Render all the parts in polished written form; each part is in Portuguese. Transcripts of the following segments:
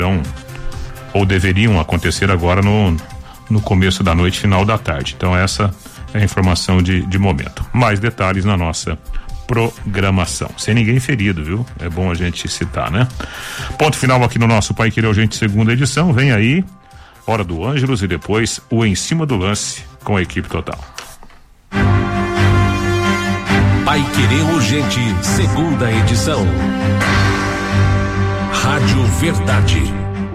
Então, ou deveriam acontecer agora no começo da noite, final da tarde. Então essa é a informação de momento. Mais detalhes na nossa programação. Sem ninguém ferido, viu? É bom a gente citar, né? Ponto final aqui no nosso Pai Querer Urgente, segunda edição. Vem aí, Hora do Ângelos e depois o Em Cima do Lance com a equipe total. Pai Querer Urgente, segunda edição. Rádio Verdade.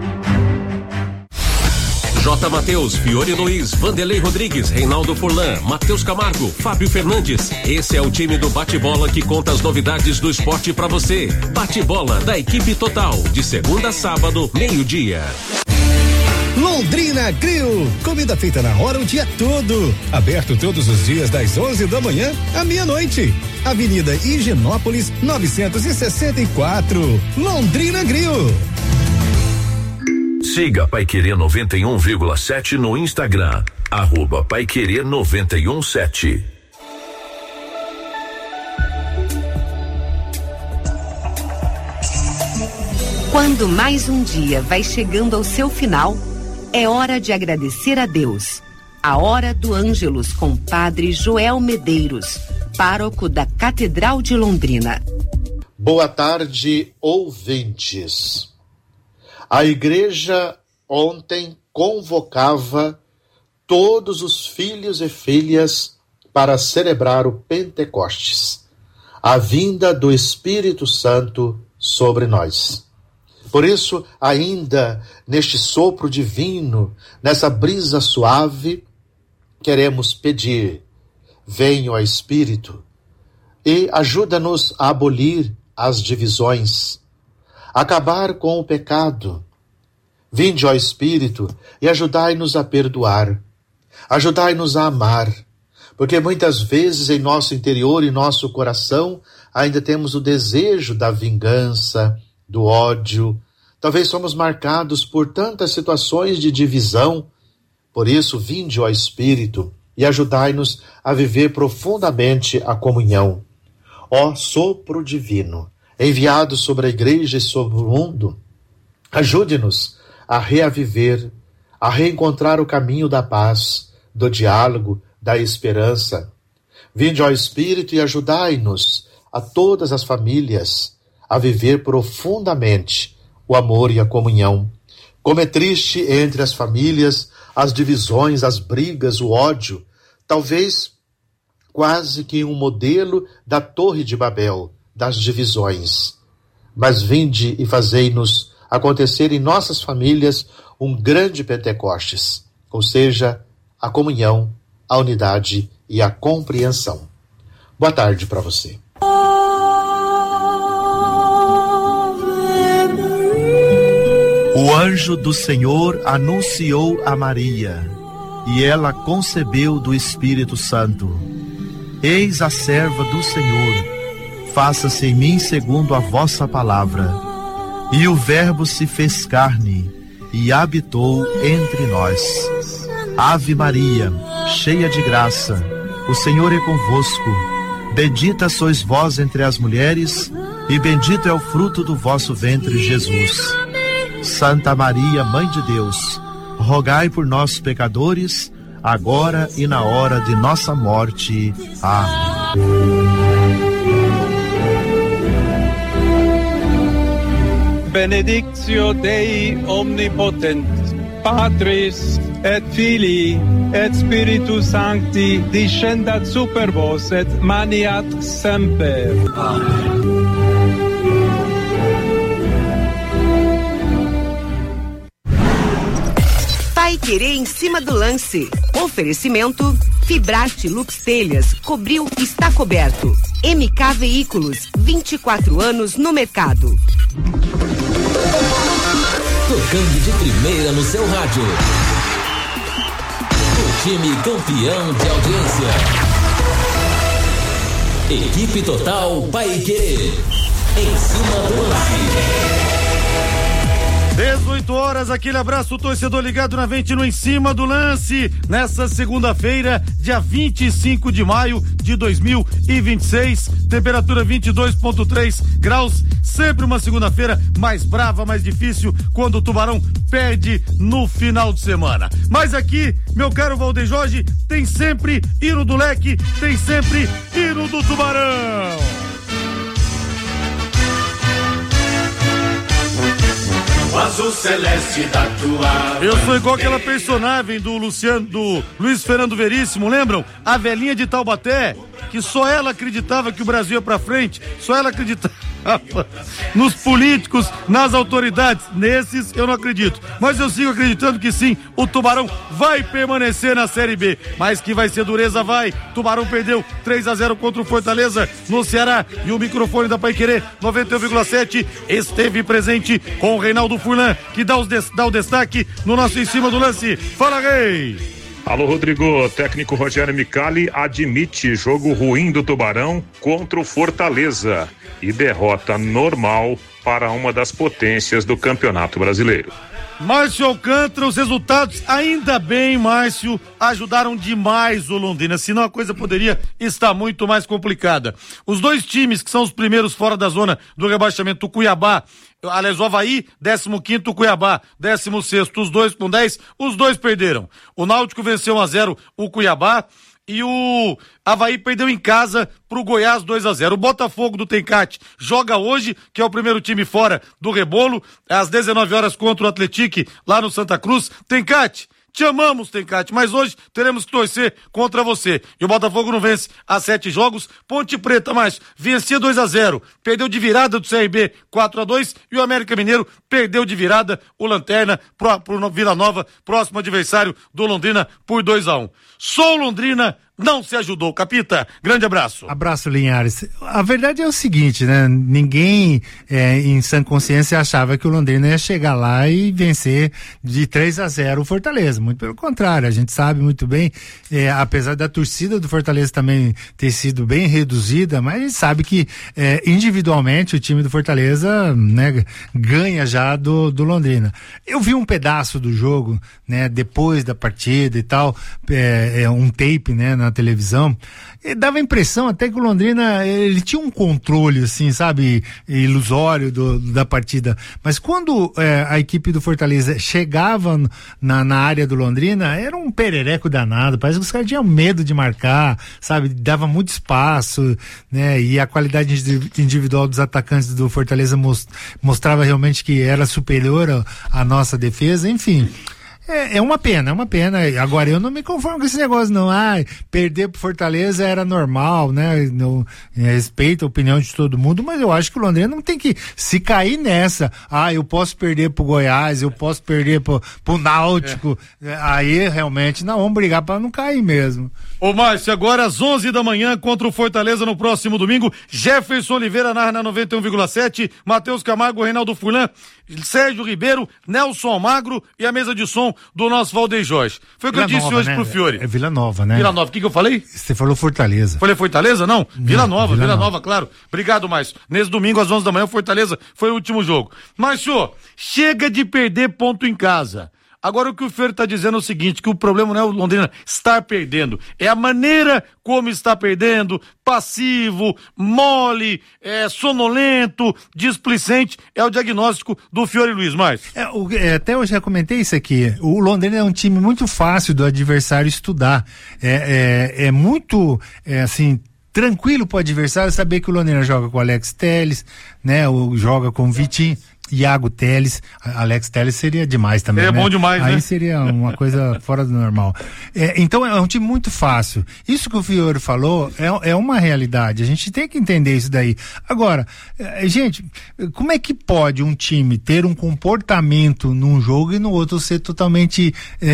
J. Mateus, Fiore Luiz, Vanderlei Rodrigues, Reinaldo Furlan, Matheus Camargo, Fábio Fernandes. Esse é o time do Bate-Bola que conta as novidades do esporte pra você. Bate-Bola da equipe total, de segunda a sábado, meio-dia. Londrina Grill, comida feita na hora o dia todo. Aberto todos os dias das 11 da manhã à meia-noite. Avenida Higienópolis 964. Londrina Grill. Siga Pai Querer 91,7 no Instagram, @Pai Querer 91,7. Quando mais um dia vai chegando ao seu final, é hora de agradecer a Deus. A Hora do Ângelus com Padre Joel Medeiros, pároco da Catedral de Londrina. Boa tarde, ouvintes. A igreja ontem convocava todos os filhos e filhas para celebrar o Pentecostes, a vinda do Espírito Santo sobre nós. Por isso, ainda neste sopro divino, nessa brisa suave, queremos pedir: venha ó Espírito e ajuda-nos a abolir as divisões, acabar com o pecado. Vinde, ó Espírito, e ajudai-nos a perdoar, ajudai-nos a amar, porque muitas vezes em nosso interior e nosso coração ainda temos o desejo da vingança, do ódio. Talvez somos marcados por tantas situações de divisão. Por isso, vinde, ó Espírito, e ajudai-nos a viver profundamente a comunhão. Ó sopro divino, enviado sobre a igreja e sobre o mundo, ajude-nos a reaviver, a reencontrar o caminho da paz, do diálogo, da esperança. Vinde, ó Espírito, e ajudai-nos, a todas as famílias, a viver profundamente o amor e a comunhão. Como é triste entre as famílias as divisões, as brigas, o ódio, talvez quase que um modelo da Torre de Babel, das divisões. Mas vinde e fazei-nos acontecer em nossas famílias um grande Pentecostes, ou seja, a comunhão, a unidade e a compreensão. Boa tarde para você. O anjo do Senhor anunciou a Maria, e ela concebeu do Espírito Santo. Eis a serva do Senhor, faça-se em mim segundo a vossa palavra. E o Verbo se fez carne e habitou entre nós. Ave Maria, cheia de graça, o Senhor é convosco. Bendita sois vós entre as mulheres, e bendito é o fruto do vosso ventre, Jesus. Santa Maria, Mãe de Deus, rogai por nós, pecadores, agora e na hora de nossa morte. Amém. Benedictio Dei omnipotent, Patris et Filii et Spiritus Sancti, descendat super vos et maniat semper. Amen. Pai Querer em Cima do Lance. Oferecimento: Fibrate Lux Telhas, cobriu, está coberto. MK Veículos, 24 anos no mercado. Tocando de primeira no seu rádio. O time campeão de audiência. Equipe total Pai Querer. Em Cima do Lance. 18 horas, aquele abraço, torcedor ligado na 20 no Em Cima do Lance, nessa segunda-feira, dia 25 de maio de 2026, temperatura 22,3 graus, sempre uma segunda-feira mais brava, mais difícil, quando o Tubarão perde no final de semana. Mas aqui, meu caro Valdeir Jorge, tem sempre hino do Leque, tem sempre hino do Tubarão. O azul celeste da tua. Eu sou igual aquela personagem do Luiz Fernando Veríssimo, lembram? A velhinha de Taubaté, que só ela acreditava que o Brasil ia pra frente, só ela acreditava nos políticos, nas autoridades. Nesses eu não acredito, mas eu sigo acreditando que sim, o Tubarão vai permanecer na Série B, mas que vai ser dureza, vai. Tubarão perdeu 3-0 contra o Fortaleza no Ceará, e o microfone da Paiquerê 91,7 esteve presente com o Reinaldo Furlan, que dá o destaque no nosso Em Cima do Lance. Fala, Rei! Alô, Rodrigo. O técnico Rogério Micali admite jogo ruim do Tubarão contra o Fortaleza e derrota normal para uma das potências do Campeonato Brasileiro. Márcio Alcântara, os resultados, ainda bem, Márcio, ajudaram demais o Londrina, senão a coisa poderia estar muito mais complicada. Os dois times que são os primeiros fora da zona do rebaixamento, o Cuiabá, aliás, o Avaí, 15º, o Cuiabá, 16º, os dois com 10, os dois perderam. O Náutico venceu 1-0 o Cuiabá, e o Avaí perdeu em casa pro Goiás 2-0. O Botafogo do Tencate joga hoje, que é o primeiro time fora do rebolo, às 19 horas contra o Atlético, lá no Santa Cruz. Tencate, te amamos, Tencate, mas hoje teremos que torcer contra você. E o Botafogo não vence há 7 jogos. Ponte Preta, mas vencia 2-0, perdeu de virada do CRB 4-2, e o América Mineiro perdeu de virada o Lanterna pro Vila Nova, próximo adversário do Londrina, por 2-1. Só o Londrina não se ajudou. Capita, grande abraço. Abraço, Linhares. A verdade é o seguinte, né? Ninguém em sã consciência achava que o Londrina ia chegar lá e vencer de 3-0 o Fortaleza. Muito pelo contrário, a gente sabe muito bem, apesar da torcida do Fortaleza também ter sido bem reduzida, mas a gente sabe que individualmente o time do Fortaleza, né, ganha já do Londrina. Eu vi um pedaço do jogo, né, depois da partida e tal, um tape, né, na televisão, e dava a impressão até que o Londrina, ele tinha um controle, assim, sabe, ilusório da partida, mas quando a equipe do Fortaleza chegava na área do Londrina, era um perereco danado, parece que os caras tinham medo de marcar, sabe, dava muito espaço, né, e a qualidade individual dos atacantes do Fortaleza mostrava realmente que era superior à nossa defesa, enfim. É uma pena. Agora, eu não me conformo com esse negócio, não. Perder pro Fortaleza era normal, né? Eu respeito a opinião de todo mundo, mas eu acho que o Londrina não tem que se cair nessa. Eu posso perder pro Goiás, eu posso perder pro Náutico. Aí, realmente, não, vamos brigar pra não cair mesmo. Ô, Márcio, agora às 11 da manhã contra o Fortaleza no próximo domingo, Jefferson Oliveira narra na 91,7, Matheus Camargo, Reinaldo Furlan, Sérgio Ribeiro, Nelson Almagro e a mesa de som do nosso Valdeir Jorge. Foi o que eu disse hoje, né, pro Fiore. É Vila Nova, né? Vila Nova, o que eu falei? Você falou Fortaleza. Falei Fortaleza? Não, Vila Nova, claro. Obrigado, Márcio. Nesse domingo às 11 da manhã, Fortaleza foi o último jogo. Márcio, chega de perder ponto em casa. Agora o que o Fiore está dizendo é o seguinte, que o problema não é o Londrina estar perdendo, é a maneira como está perdendo, passivo, mole, sonolento, displicente, é o diagnóstico do Fiore Luiz, Márcio. Até eu já comentei isso aqui, o Londrina é um time muito fácil do adversário estudar, é muito, assim, tranquilo para o adversário saber que o Londrina joga com o Alex Telles, né, ou joga com o Vitinho, Iago Telles, Alex Telles seria demais também, né? Bom demais, aí, né? Seria uma coisa fora do normal. Então é um time muito fácil. Isso que o Fiore falou é uma realidade. A gente tem que entender isso daí. Agora, gente, como é que pode um time ter um comportamento num jogo e no outro ser totalmente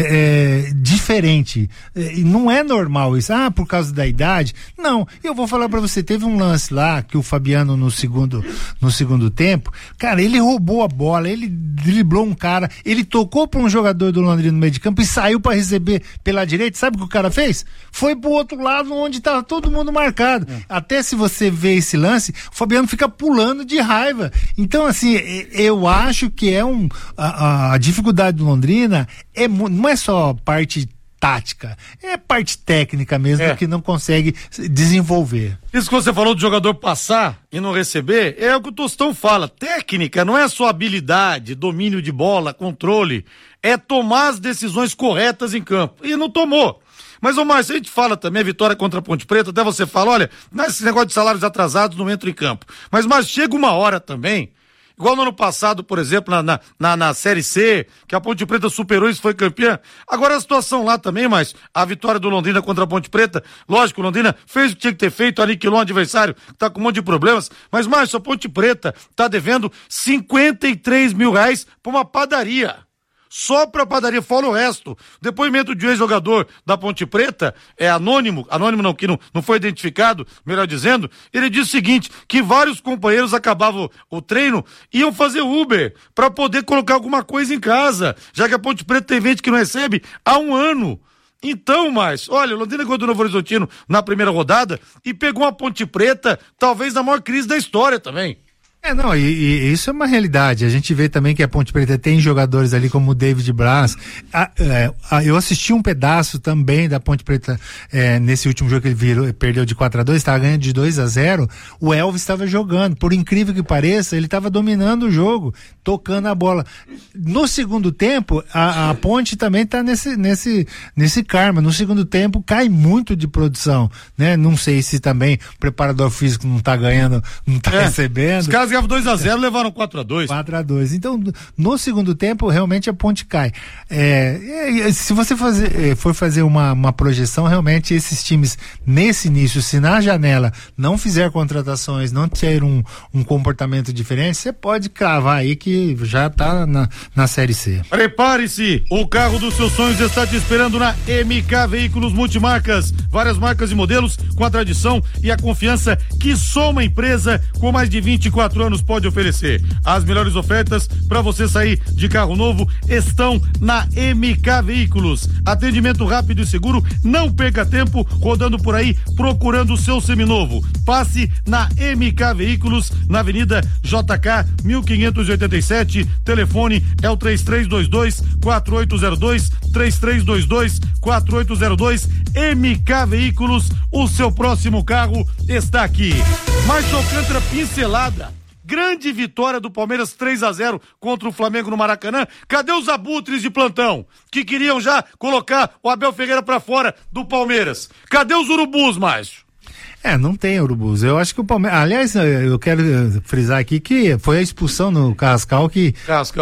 diferente? Não é normal isso. Por causa da idade? Não. Eu vou falar pra você, teve um lance lá que o Fabiano no segundo tempo, cara, ele roubou roubou a bola, ele driblou um cara, ele tocou para um jogador do Londrina no meio de campo e saiu para receber pela direita. Sabe o que o cara fez? Foi pro outro lado onde tava todo mundo marcado. Até se você vê esse lance, o Fabiano fica pulando de raiva. Então, assim, eu acho que a dificuldade do Londrina não é só parte tática, é parte técnica mesmo que não consegue desenvolver. Isso que você falou do jogador passar e não receber, é o que o Tostão fala. Técnica não é só habilidade, domínio de bola, controle, é tomar as decisões corretas em campo. E não tomou. Mas, ô Márcio, a gente fala também, a vitória contra a Ponte Preta, até você fala, olha, nesse negócio de salários atrasados não entra em campo. Mas chega uma hora também, igual no ano passado, por exemplo, na Série C, que a Ponte Preta superou e foi campeã. Agora a situação lá também, mas a vitória do Londrina contra a Ponte Preta, lógico, o Londrina fez o que tinha que ter feito, aniquilou um adversário que tá com um monte de problemas, mas Márcio, a Ponte Preta tá devendo R$53 mil pra uma padaria. Só pra padaria, fora o resto. O depoimento de um ex-jogador da Ponte Preta, anônimo não, que não foi identificado, melhor dizendo, ele disse o seguinte, que vários companheiros acabavam o treino, iam fazer Uber, pra poder colocar alguma coisa em casa, já que a Ponte Preta tem gente que não recebe há 1 ano. Então, olha, o Londrina ganhou do Novo Horizontino na primeira rodada e pegou a Ponte Preta, talvez na maior crise da história também. E isso é uma realidade. A gente vê também que a Ponte Preta tem jogadores ali como o David Braz. Eu assisti um pedaço também da Ponte Preta nesse último jogo que ele perdeu de 4-2, estava ganhando de 2-0. O Elvis estava jogando. Por incrível que pareça, ele estava dominando o jogo, tocando a bola. No segundo tempo, a Ponte também está nesse karma. No segundo tempo, cai muito de produção, né? Não sei se também o preparador físico não está ganhando, não está recebendo. Os caras ganhavam 2-0, levaram 4-2. 4-2. Então, no segundo tempo, realmente a Ponte cai. Se você for fazer uma projeção, realmente esses times, nesse início, se na janela não fizer contratações, não ter um comportamento diferente, você pode cravar aí que já tá na Série C. Prepare-se! O carro dos seus sonhos está te esperando na MK Veículos Multimarcas. Várias marcas e modelos com a tradição e a confiança que só uma empresa com mais de 24 anos pode oferecer. As melhores ofertas para você sair de carro novo estão na MK Veículos. Atendimento rápido e seguro, não perca tempo rodando por aí procurando o seu seminovo. Passe na MK Veículos, na Avenida JK 1587. Telefone é o 3322-4802, 3322-4802. MK Veículos, o seu próximo carro está aqui. Márcio Alcântara, pincelada. Grande vitória do Palmeiras 3-0 contra o Flamengo no Maracanã. Cadê os abutres de plantão que queriam já colocar o Abel Ferreira pra fora do Palmeiras? Cadê os urubus, Márcio? Não tem urubus. Eu acho que o Palmeiras... Aliás, eu quero frisar aqui que foi a expulsão no Carrascal que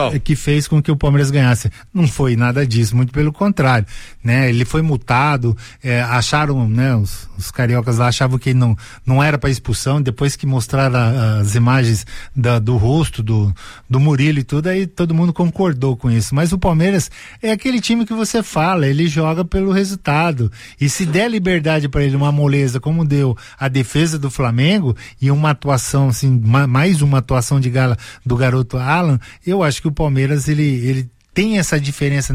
fez com que o Palmeiras ganhasse. Não foi nada disso, muito pelo contrário, né? Ele foi multado, acharam, né? Os cariocas lá achavam que não era para expulsão, depois que mostraram as imagens do rosto do Murilo e tudo, aí todo mundo concordou com isso. Mas o Palmeiras é aquele time que você fala, ele joga pelo resultado. E se der liberdade para ele, uma moleza como deu a defesa do Flamengo e uma atuação, assim, mais uma atuação de gala do garoto Alan, eu acho que o Palmeiras, ele tem essa diferença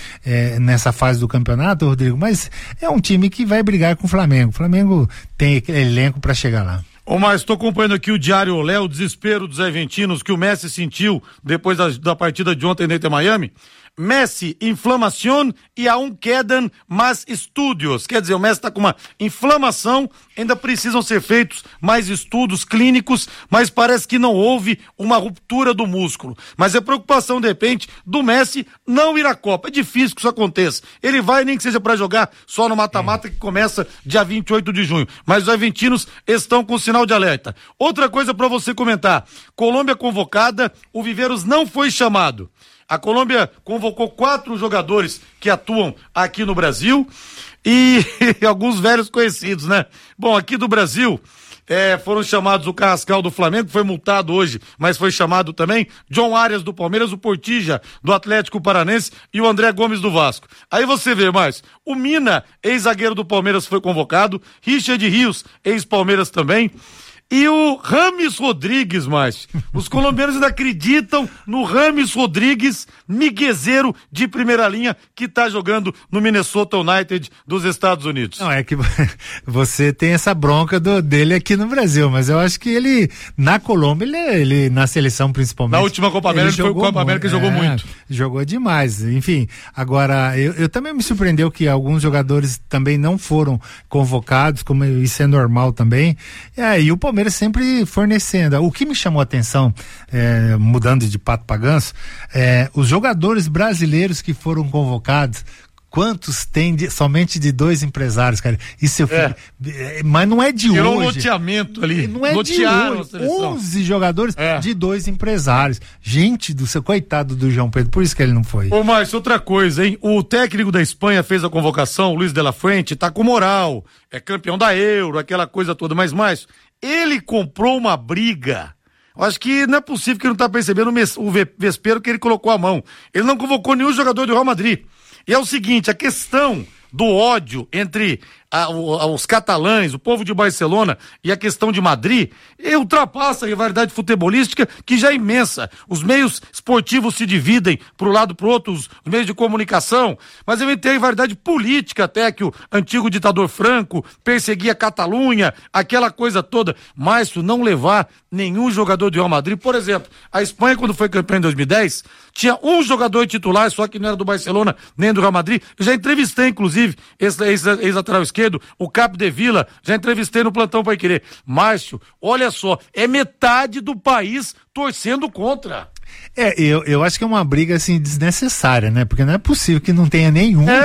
nessa fase do campeonato, Rodrigo, mas é um time que vai brigar com o Flamengo. O Flamengo tem elenco para chegar lá. Mas estou acompanhando aqui o Diário Olé, o desespero dos argentinos que o Messi sentiu depois da partida de ontem dentro de Miami. Messi, inflamação e aún quedan mais estudos. Quer dizer, o Messi está com uma inflamação, ainda precisam ser feitos mais estudos clínicos, mas parece que não houve uma ruptura do músculo. Mas é preocupação, de repente, do Messi não ir à Copa. É difícil que isso aconteça. Ele vai, nem que seja para jogar só no mata-mata, que começa dia 28 de junho. Mas os argentinos estão com sinal de alerta. Outra coisa para você comentar. Colômbia convocada, o Viveiros não foi chamado. A Colômbia convocou 4 jogadores que atuam aqui no Brasil e alguns velhos conhecidos, né? Bom, aqui do Brasil foram chamados o Carrascal do Flamengo, que foi multado hoje, mas foi chamado também John Arias do Palmeiras, o Portilla do Atlético Paranense e o André Gomes do Vasco. Aí você vê mais, o Mina, ex-zagueiro do Palmeiras, foi convocado, Richard Rios, ex-Palmeiras também. E o Rames Rodrigues, mas os colombianos ainda acreditam no Rames Rodrigues, miguezeiro de primeira linha, que tá jogando no Minnesota United dos Estados Unidos. Não, é que você tem essa bronca dele aqui no Brasil, mas eu acho que ele, na Colômbia, ele na seleção principalmente. Na última Copa América, ele foi o Copa América e jogou muito. Jogou demais, enfim. Agora, eu também me surpreendeu que alguns jogadores também não foram convocados, como isso é normal também. E o Palmeiras sempre fornecendo. O que me chamou a atenção, mudando de pato pra ganso, os jogadores brasileiros que foram convocados, quantos tem somente de 2 empresários, cara? Isso eu fico, mas não é de hoje. Tirou um loteamento ali. Não é de hoje. 11 jogadores de 2 empresários. Gente do céu, coitado do João Pedro, por isso que ele não foi. Ô, Márcio, outra coisa, hein? O técnico da Espanha fez a convocação, Luiz de la Fuente, tá com moral, é campeão da Euro, aquela coisa toda, mas Márcio, ele comprou uma briga. Eu acho que não é possível que ele não tá percebendo o vespeiro que ele colocou a mão. Ele não convocou nenhum jogador do Real Madrid. E é o seguinte, a questão do ódio entre os catalães, o povo de Barcelona e a questão de Madrid, ultrapassa a rivalidade futebolística, que já é imensa. Os meios esportivos se dividem para um lado para o outro, os meios de comunicação, mas também tem a rivalidade política, até que o antigo ditador Franco perseguia a Catalunha, aquela coisa toda. Mas se não levar nenhum jogador do Real Madrid, por exemplo, a Espanha, quando foi campeã em 2010, tinha um jogador titular, só que não era do Barcelona nem do Real Madrid. Eu já entrevistei, inclusive, esse ex-lateral esquerdo, o Capo de Vila, já entrevistei no Plantão Pai Querer. Márcio, olha só, é metade do país torcendo contra. Eu acho que é uma briga assim desnecessária, né? Porque não é possível que não tenha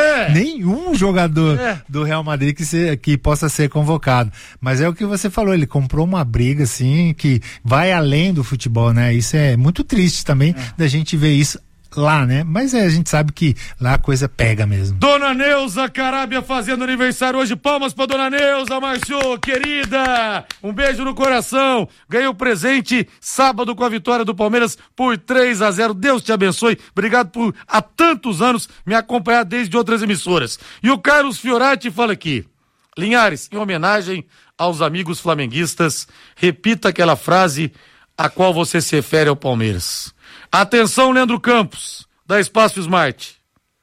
nenhum jogador do Real Madrid que possa ser convocado. Mas é o que você falou, ele comprou uma briga assim que vai além do futebol, né? Isso é muito triste também da gente ver isso lá, né? Mas a gente sabe que lá a coisa pega mesmo. Dona Neuza Carábia fazendo aniversário hoje. Palmas pra Dona Neuza, Márcio, querida. Um beijo no coração. Ganhou presente sábado com a vitória do Palmeiras por 3-0. Deus te abençoe. Obrigado por há tantos anos me acompanhar desde outras emissoras. E o Carlos Fiorati fala aqui: Linhares, em homenagem aos amigos flamenguistas, repita aquela frase a qual você se refere ao Palmeiras. Atenção, Leandro Campos, da Espaço Smart.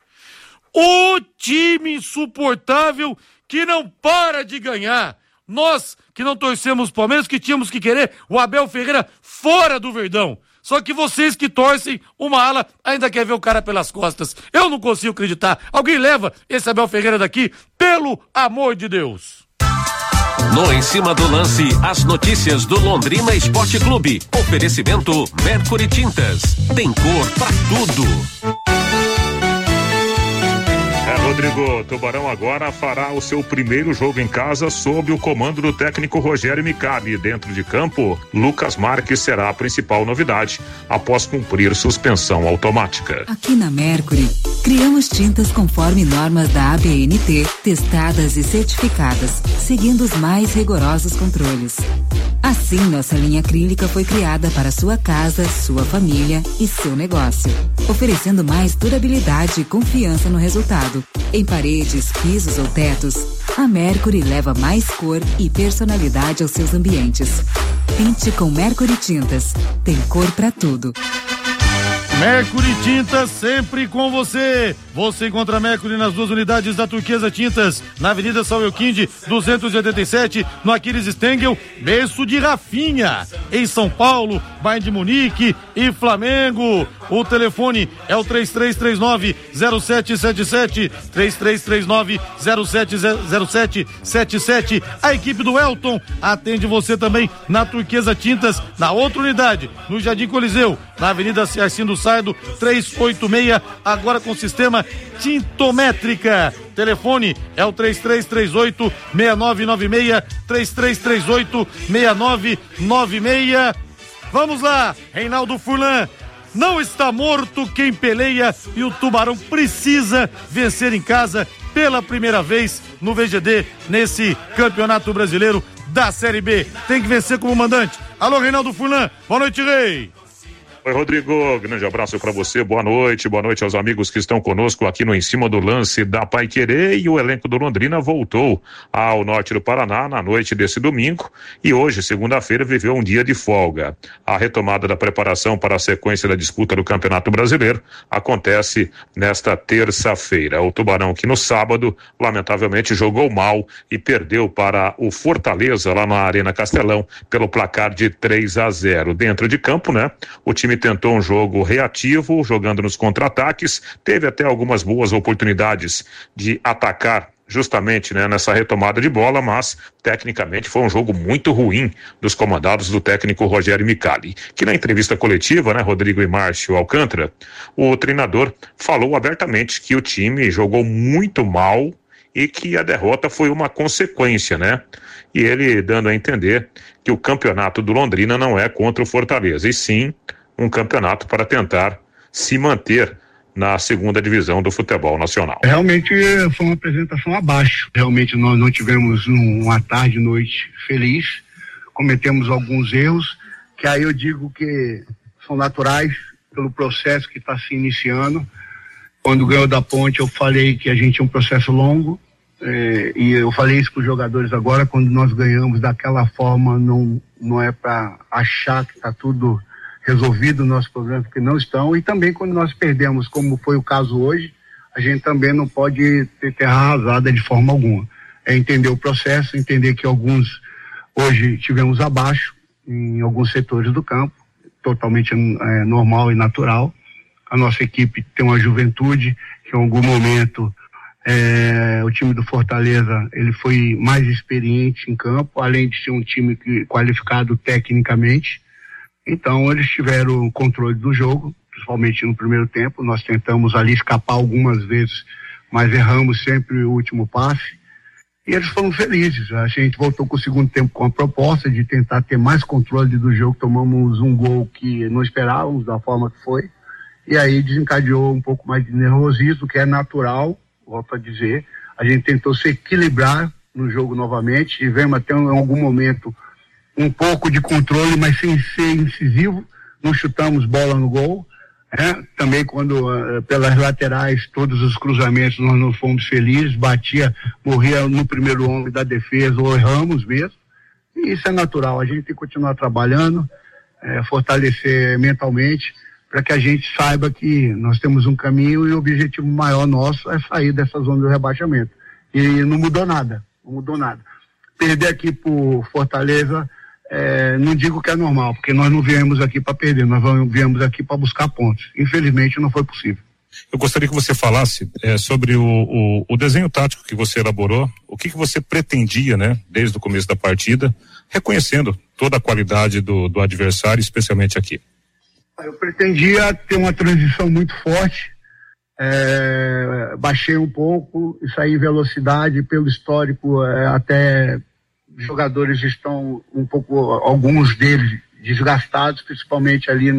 O time insuportável que não para de ganhar. Nós que não torcemos o Palmeiras, que tínhamos que querer o Abel Ferreira fora do Verdão. Só que vocês que torcem uma ala ainda quer ver o cara pelas costas. Eu não consigo acreditar. Alguém leva esse Abel Ferreira daqui, pelo amor de Deus. No Em Cima do Lance, as notícias do Londrina Esporte Clube. Oferecimento Mercury Tintas. Tem cor pra tudo. Rodrigo, Tubarão agora fará o seu primeiro jogo em casa sob o comando do técnico Rogério Micabe. Dentro de campo, Lucas Marques será a principal novidade, após cumprir suspensão automática. Aqui na Mercury, criamos tintas conforme normas da ABNT, testadas e certificadas, seguindo os mais rigorosos controles. Assim, nossa linha acrílica foi criada para sua casa, sua família e seu negócio, oferecendo mais durabilidade e confiança no resultado. Em paredes, pisos ou tetos, a Mercury leva mais cor e personalidade aos seus ambientes. Pinte com Mercury Tintas. Tem cor pra tudo. Mercury Tintas, sempre com você. Você encontra a Mercury nas 2 unidades da Turquesa Tintas, na Avenida São Euquinde, 287, no Aquiles Stengel, berço de Rafinha. Em São Paulo, Bayern de Munique e Flamengo. O telefone é o 3339-0777, 3339-0777. A equipe do Elton atende você também na Turquesa Tintas, na outra unidade, no Jardim Coliseu, na Avenida Arcindo Sardo, 386, agora com sistema Tintométrica. Telefone é o 3338-6996, 3338-6996. Vamos lá, Reinaldo Furlan. Não está morto quem peleia e o Tubarão precisa vencer em casa pela primeira vez no VGD nesse Campeonato Brasileiro da Série B. Tem que vencer como mandante. Alô, Reinaldo Furlan. Boa noite, Rei. Oi, Rodrigo, grande abraço para você, boa noite aos amigos que estão conosco aqui no Em Cima do Lance da Paiquerê. E o elenco do Londrina voltou ao norte do Paraná na noite desse domingo e hoje, segunda-feira, viveu um dia de folga. A retomada da preparação para a sequência da disputa do Campeonato Brasileiro acontece nesta terça-feira. O Tubarão, que no sábado, lamentavelmente, jogou mal e perdeu para o Fortaleza lá na Arena Castelão pelo placar de 3-0. Dentro de campo, né? O time tentou um jogo reativo, jogando nos contra-ataques, teve até algumas boas oportunidades de atacar justamente, né, nessa retomada de bola, mas tecnicamente foi um jogo muito ruim dos comandados do técnico Rogério Micali, que na entrevista coletiva, né, Rodrigo e Márcio Alcântara, o treinador falou abertamente que o time jogou muito mal e que a derrota foi uma consequência, né? E ele dando a entender que o campeonato do Londrina não é contra o Fortaleza, e sim um campeonato para tentar se manter na segunda divisão do futebol nacional. Realmente foi uma apresentação abaixo. Realmente nós não tivemos uma tarde e noite feliz. Cometemos alguns erros, que aí eu digo que são naturais pelo processo que está se iniciando. Quando ganhou da Ponte, eu falei que a gente é um processo longo, e eu falei isso para os jogadores agora. Quando nós ganhamos daquela forma, não é para achar que está tudo resolvido o nosso problema, porque não estão. E também quando nós perdemos, como foi o caso hoje, a gente também não pode ter terra arrasada de forma alguma. É entender o processo, entender que alguns hoje tivemos abaixo em alguns setores do campo, totalmente normal e natural. A nossa equipe tem uma juventude que em algum momento o time do Fortaleza ele foi mais experiente em campo, além de ser um time qualificado tecnicamente. Então eles tiveram o controle do jogo, principalmente no primeiro tempo. Nós tentamos ali escapar algumas vezes, mas erramos sempre o último passe. E eles foram felizes. A gente voltou com o segundo tempo com a proposta de tentar ter mais controle do jogo. Tomamos um gol que não esperávamos da forma que foi. E aí desencadeou um pouco mais de nervosismo, que é natural, volto a dizer. A gente tentou se equilibrar no jogo novamente. Tivemos até em algum momento um pouco de controle, mas sem ser incisivo. Não chutamos bola no gol. Também quando pelas laterais, todos os cruzamentos nós não fomos felizes, morria no primeiro homem da defesa, ou erramos mesmo. E isso é natural. A gente tem que continuar trabalhando, fortalecer mentalmente, para que a gente saiba que nós temos um caminho e o objetivo maior nosso é sair dessa zona do rebaixamento. E não mudou nada. Perder aqui por Fortaleza, não digo que é normal, porque nós não viemos aqui para perder, nós viemos aqui para buscar pontos. Infelizmente não foi possível. Eu gostaria que você falasse sobre o desenho tático que você elaborou, o que você pretendia, né, desde o começo da partida, reconhecendo toda a qualidade do adversário, especialmente aqui. Eu pretendia ter uma transição muito forte, baixei um pouco e saí em velocidade. Pelo histórico, até jogadores estão um pouco, alguns deles desgastados, principalmente ali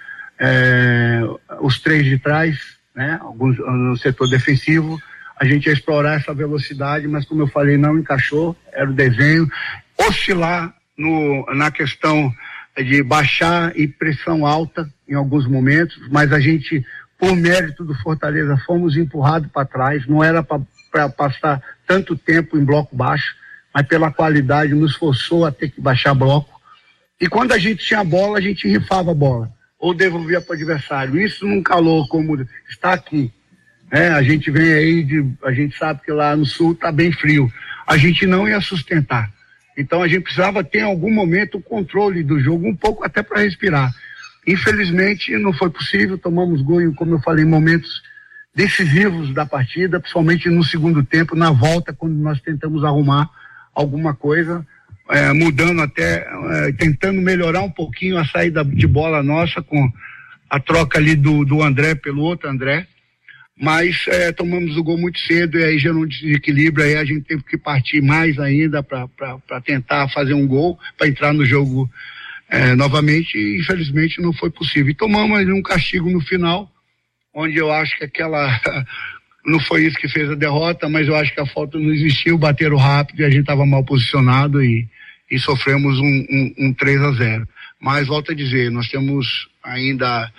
os três de trás, né? Alguns no setor defensivo. A gente ia explorar essa velocidade, mas como eu falei, não encaixou, era o desenho. Oscilar na questão de baixar e pressão alta em alguns momentos, mas a gente, por mérito do Fortaleza, fomos empurrados para trás. Não era para passar tanto tempo em bloco baixo, mas pela qualidade nos forçou a ter que baixar bloco. E quando a gente tinha bola, a gente rifava a bola, ou devolvia para o adversário. Isso não calou como está aqui. A gente vem aí, a gente sabe que lá no sul está bem frio. A gente não ia sustentar. Então a gente precisava ter em algum momento o controle do jogo, um pouco até para respirar. Infelizmente não foi possível, tomamos gol, como eu falei, em momentos decisivos da partida, principalmente no segundo tempo, na volta, quando nós tentamos arrumar alguma coisa, mudando até, tentando melhorar um pouquinho a saída de bola nossa, com a troca ali do André pelo outro André, mas tomamos o gol muito cedo e aí gerou um desequilíbrio. Aí a gente teve que partir mais ainda para tentar fazer um gol, para entrar no jogo novamente, e infelizmente não foi possível. E tomamos um castigo no final, onde eu acho que não foi isso que fez a derrota, mas eu acho que a falta não existiu, bateram rápido e a gente estava mal posicionado e sofremos um 3-0. Mas volto a dizer, nós temos ainda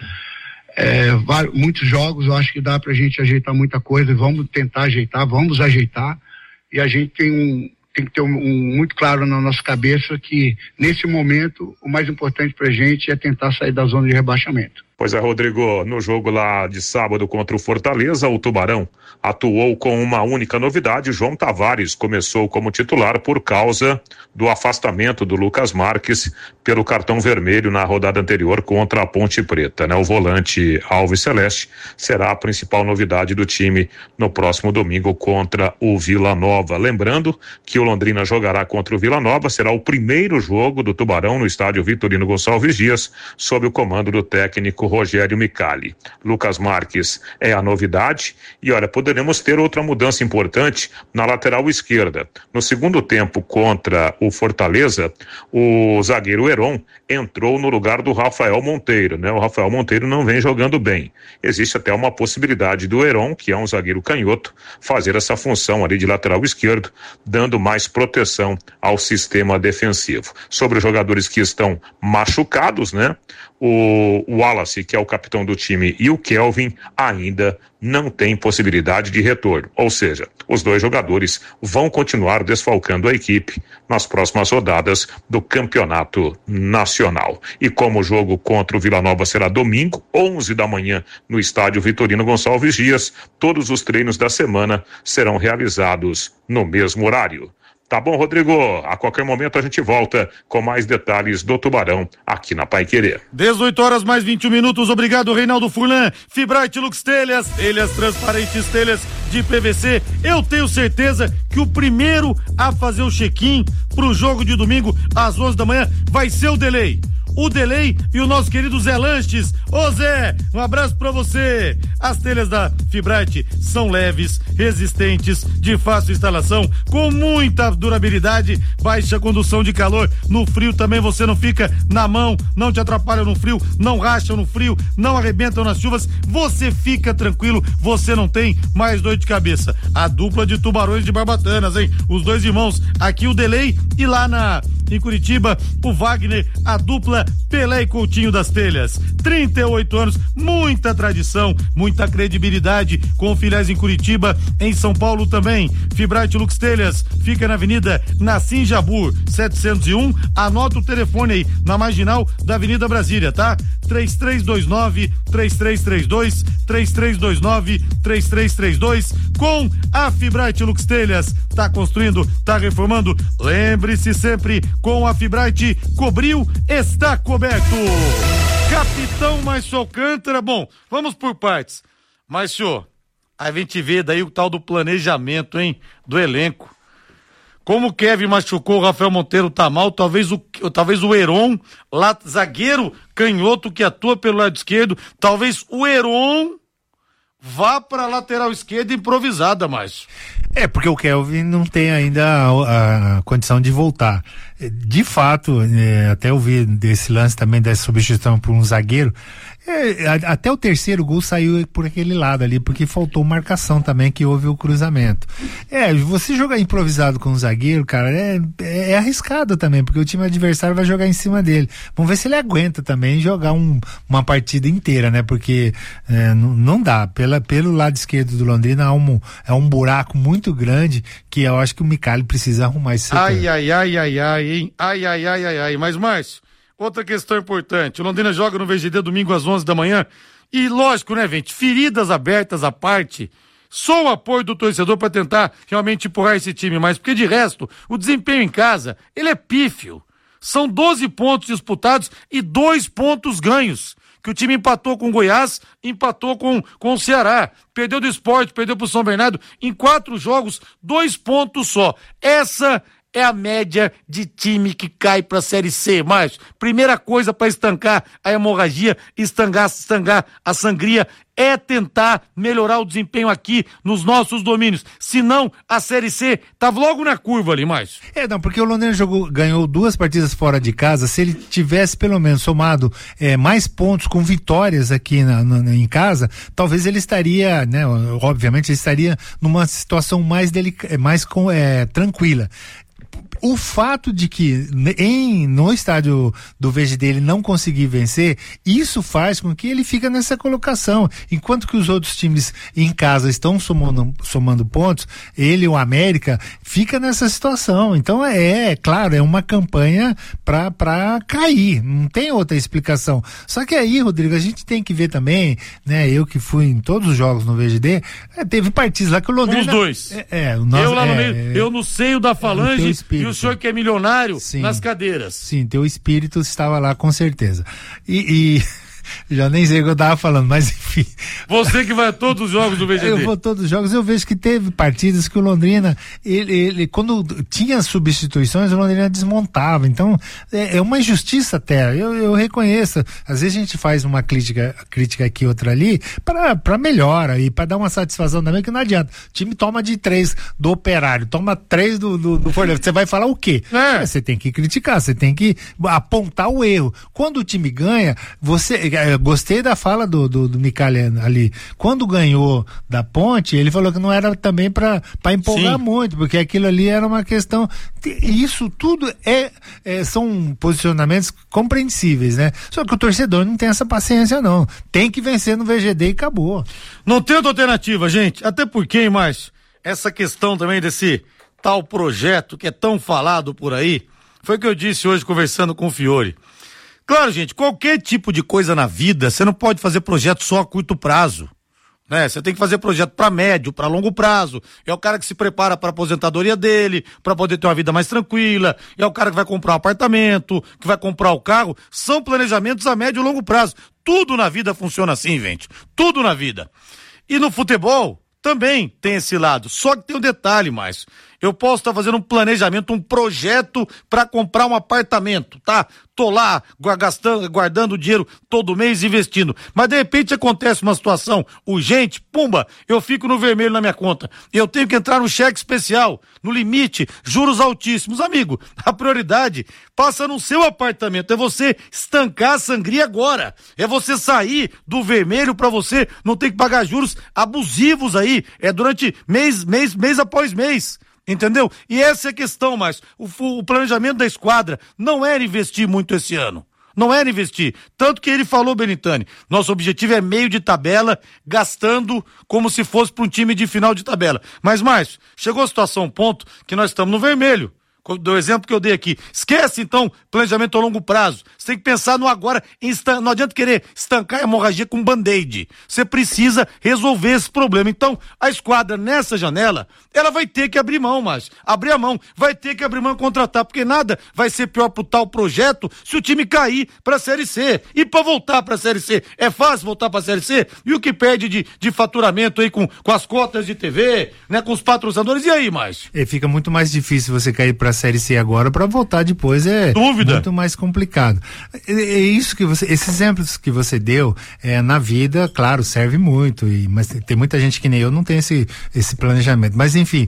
muitos jogos, eu acho que dá pra gente ajeitar muita coisa, vamos tentar ajeitar, vamos ajeitar, e a gente tem que ter muito claro na nossa cabeça que, nesse momento, o mais importante pra gente é tentar sair da zona de rebaixamento. Pois é, Rodrigo, no jogo lá de sábado contra o Fortaleza, o Tubarão atuou com uma única novidade. João Tavares começou como titular por causa do afastamento do Lucas Marques pelo cartão vermelho na rodada anterior contra a Ponte Preta, né? O volante Alves Celeste será a principal novidade do time no próximo domingo contra o Vila Nova. Lembrando que o Londrina jogará contra o Vila Nova, será o primeiro jogo do Tubarão no estádio Vitorino Gonçalves Dias, sob o comando do técnico Rogério Micali. Lucas Marques é a novidade e olha, poderemos ter outra mudança importante na lateral esquerda. No segundo tempo contra o Fortaleza, o zagueiro Heron entrou no lugar do Rafael Monteiro, né? O Rafael Monteiro não vem jogando bem. Existe até uma possibilidade do Heron, que é um zagueiro canhoto, fazer essa função ali de lateral esquerdo, dando mais proteção ao sistema defensivo. Sobre os jogadores que estão machucados, né? O Wallace, que é o capitão do time, e o Kelvin ainda não tem possibilidade de retorno. Ou seja, os dois jogadores vão continuar desfalcando a equipe nas próximas rodadas do Campeonato Nacional. E como o jogo contra o Vila Nova será domingo, 11 da manhã, no estádio Vitorino Gonçalves Dias, todos os treinos da semana serão realizados no mesmo horário. Tá bom, Rodrigo? A qualquer momento a gente volta com mais detalhes do Tubarão aqui na Paiquerê. 18 horas mais 21 minutos. Obrigado, Reinaldo Furlan. Fibrate Lux Telhas, telhas transparentes, telhas de PVC. Eu tenho certeza que o primeiro a fazer o check-in pro jogo de domingo às 11 da manhã vai ser o Delay. O Delay e o nosso querido Zé Lanches. Ô Zé, um abraço pra você. As telhas da Fibrate são leves, resistentes, de fácil instalação, com muita durabilidade, baixa condução de calor. No frio também você não fica na mão, não te atrapalha no frio, não racham no frio, não arrebentam nas chuvas. Você fica tranquilo, você não tem mais dor de cabeça. A dupla de tubarões de Barbatanas, hein? Os dois irmãos, aqui o Delay e lá em Curitiba, o Wagner, a dupla Pelé e Coutinho das Telhas. 38 anos, muita tradição, muita credibilidade, com filiais em Curitiba, em São Paulo também. Fibrate Lux Telhas fica na Avenida Nassim Jabur 701. Anota o telefone aí na marginal da Avenida Brasília, tá? 3329-3332, 3329-3332. Com a Fibrate Lux Telhas, tá construindo, tá reformando. Lembre-se sempre, com a Fibrate, cobriu, está coberto. Capitão Márcio Alcântara, bom, vamos por partes. Márcio, a gente vê daí o tal do planejamento, hein, do elenco. Como o Kevin machucou, o Rafael Monteiro tá mal, talvez o Heron, lá, zagueiro canhoto que atua pelo lado esquerdo, talvez o Heron vá pra lateral esquerda improvisada, Márcio. Porque o Kelvin não tem ainda a condição de voltar. De fato, até eu vi desse lance também dessa substituição por um zagueiro, até o terceiro gol saiu por aquele lado ali, porque faltou marcação também, que houve o cruzamento. Você jogar improvisado com um zagueiro, cara, é arriscado também, porque o time adversário vai jogar em cima dele. Vamos ver se ele aguenta também jogar uma partida inteira, né? Porque não dá. Pelo lado esquerdo do Londrina é um buraco muito grande que eu acho que o Micali precisa arrumar esse setor. Hein? Mas, Márcio, outra questão importante, o Londrina joga no VGD domingo às 11 da manhã e lógico, né, gente, feridas abertas à parte, só o apoio do torcedor para tentar realmente empurrar esse time, mas porque de resto, o desempenho em casa, ele é pífio. São 12 pontos disputados e 2 pontos ganhos. Que o time empatou com o Goiás, empatou com o Ceará, perdeu do Sport, perdeu pro São Bernardo, em 4 jogos, 2 pontos só. Essa é a média de time que cai pra Série C, Márcio. Primeira coisa para estancar a hemorragia, estancar a sangria, é tentar melhorar o desempenho aqui nos nossos domínios. Senão, a Série C tava logo na curva ali, Márcio. Porque o Londrina ganhou 2 partidas fora de casa. Se ele tivesse pelo menos somado mais pontos com vitórias aqui em casa, talvez ele estaria, né? Obviamente, ele estaria numa situação mais tranquila. O fato de que no estádio do VGD ele não conseguir vencer, isso faz com que ele fique nessa colocação. Enquanto que os outros times em casa estão somando pontos, ele, o América, fica nessa situação. Então claro, é uma campanha pra cair. Não tem outra explicação. Só que aí, Rodrigo, a gente tem que ver também, né? Eu que fui em todos os jogos no VGD, teve partidas lá que o Londrina... Os dois. Eu lá no meio, eu no seio da falange e o senhor que é milionário nas cadeiras. Sim, teu espírito estava lá com certeza. E já nem sei o que eu tava falando, mas enfim. Você que vai a todos os jogos do VGD. Eu vou a todos os jogos, eu vejo que teve partidas que o Londrina, ele quando tinha substituições, o Londrina desmontava, então é uma injustiça até, eu reconheço, às vezes a gente faz uma crítica aqui, outra ali, pra melhora e pra dar uma satisfação também, que não adianta, o time toma de 3 do Operário, toma 3 do Fortaleza, você vai falar o quê? Você tem que criticar, você tem que apontar o erro. Quando o time ganha, eu gostei da fala do Micali ali. Quando ganhou da Ponte, ele falou que não era também para empolgar muito, porque aquilo ali era uma questão. Isso tudo são posicionamentos compreensíveis, né? Só que o torcedor não tem essa paciência, não. Tem que vencer no VGD e acabou. Não tem outra alternativa, gente. Até porque, mais essa questão também desse tal projeto que é tão falado por aí, foi o que eu disse hoje conversando com o Fiore. Claro, gente, qualquer tipo de coisa na vida, você não pode fazer projeto só a curto prazo, né? Você tem que fazer projeto para médio, para longo prazo. É o cara que se prepara para a aposentadoria dele, para poder ter uma vida mais tranquila. É o cara que vai comprar um apartamento, que vai comprar o carro. São planejamentos a médio e longo prazo. Tudo na vida funciona assim, gente. Tudo na vida. E no futebol também tem esse lado. Só que tem um detalhe mais. Eu posso estar fazendo um planejamento, um projeto para comprar um apartamento, tá? Tô lá guardando dinheiro todo mês, investindo. Mas de repente acontece uma situação urgente, pumba, eu fico no vermelho na minha conta. Eu tenho que entrar no cheque especial, no limite, juros altíssimos. Amigo, a prioridade passa no seu apartamento. É você estancar a sangria agora. É você sair do vermelho para você não ter que pagar juros abusivos aí. É durante mês após mês. Entendeu? E essa é a questão, mas o planejamento da esquadra não era investir muito esse ano. Não era investir. Tanto que ele falou, Benitani, nosso objetivo é meio de tabela, gastando como se fosse para um time de final de tabela. Mas, Márcio, chegou a situação, um ponto, que nós estamos no vermelho. Do exemplo que eu dei aqui. Esquece, então, planejamento a longo prazo. Você tem que pensar no agora. Não adianta querer estancar a hemorragia com band-aid. Você precisa resolver esse problema. Então, a esquadra, nessa janela, ela vai ter que abrir mão, mas abrir a mão. Vai ter que abrir mão e contratar, porque nada vai ser pior pro tal projeto se o time cair pra Série C. E pra voltar pra Série C, é fácil voltar pra Série C? E o que perde de faturamento aí com as cotas de TV, né, com os patrocinadores? E aí, mais? Fica muito mais difícil você cair pra Série C agora, para voltar depois Dúvida. Muito mais complicado. É isso que esses exemplos que você deu, na vida, claro, serve muito, mas tem muita gente que nem eu não tem esse planejamento, mas enfim,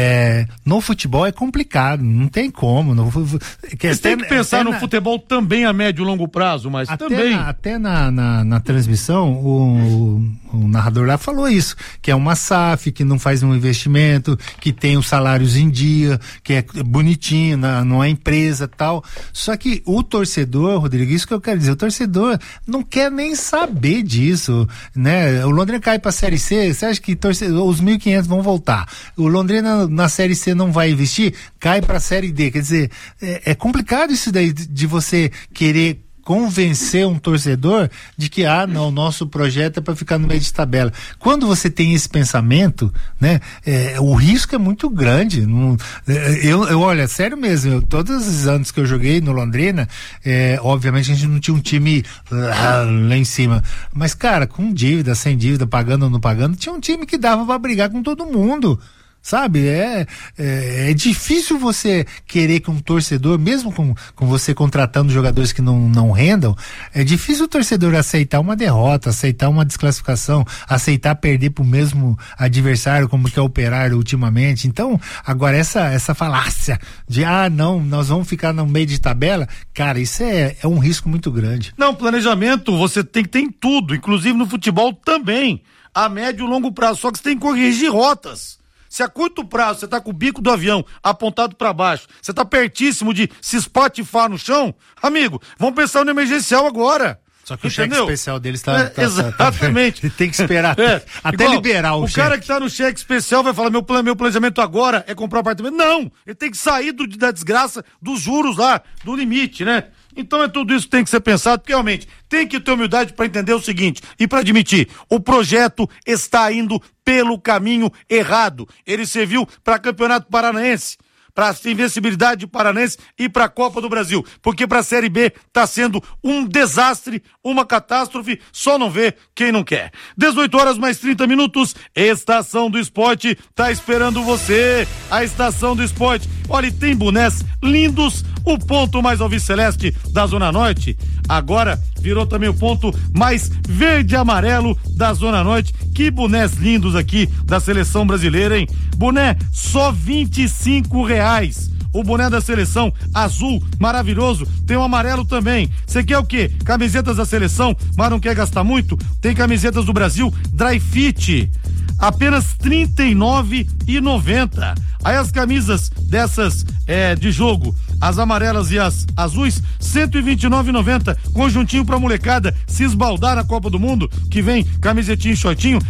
no futebol é complicado, não tem como. Você tem que pensar no futebol também a médio e longo prazo, mas também. Até na transmissão, o narrador lá falou isso, que é uma SAF, que não faz um investimento, que tem os salários em dia, que é bonitinho, numa empresa tal. Só que o torcedor, Rodrigo, isso que eu quero dizer, o torcedor não quer nem saber disso, né? O Londrina cai pra Série C, você acha que os 1.500 vão voltar? O Londrina na Série C não vai investir, cai pra Série D. Quer dizer, é complicado isso daí de você querer convencer um torcedor de que, não, nosso projeto é para ficar no meio de tabela. Quando você tem esse pensamento, né, o risco é muito grande. Olha, sério mesmo, todos os anos que eu joguei no Londrina, obviamente a gente não tinha um time lá em cima, mas, cara, com dívida, sem dívida, pagando ou não pagando, tinha um time que dava para brigar com todo mundo. Sabe, é difícil você querer que um torcedor, mesmo com você contratando jogadores que não rendam, é difícil o torcedor aceitar uma derrota, aceitar uma desclassificação, aceitar perder pro mesmo adversário, como que é o Operário ultimamente. Então, agora essa falácia de, não, nós vamos ficar no meio de tabela, cara, isso é um risco muito grande. Não, planejamento você tem que ter em tudo, inclusive no futebol também, a médio e longo prazo, só que você tem que corrigir rotas. Se a curto prazo você tá com o bico do avião apontado para baixo, você tá pertíssimo de se espatifar no chão, amigo, vamos pensar no emergencial agora. Só que o cheque especial deles tá exatamente. Tem que esperar até igual, liberar o cheque. O cara que tá no cheque especial vai falar, meu planejamento agora é comprar um apartamento. Não, ele tem que sair da desgraça dos juros lá, do limite, né? Então tudo isso que tem que ser pensado, porque realmente tem que ter humildade para entender o seguinte e para admitir, o projeto está indo pelo caminho errado. Ele serviu para Campeonato Paranaense, para a invencibilidade paranense e para a Copa do Brasil, porque para a Série B tá sendo um desastre, uma catástrofe, só não vê quem não quer. 18h mais 30, Estação do Esporte tá esperando você, a Estação do Esporte. Olha, tem bonés lindos, o ponto mais alviceleste da Zona Norte, agora virou também o ponto mais verde e amarelo da Zona Norte. Que bonés lindos aqui da seleção brasileira, hein? Boné só R$25. O boné da seleção azul, maravilhoso, tem o amarelo também. Você quer o quê? Camisetas da seleção, mas não quer gastar muito? Tem camisetas do Brasil Dry Fit, apenas R$39,90. Aí as camisas dessas de jogo, as amarelas e as azuis, R$129,90. Conjuntinho pra molecada se esbaldar na Copa do Mundo, que vem camisetinha e shortinho,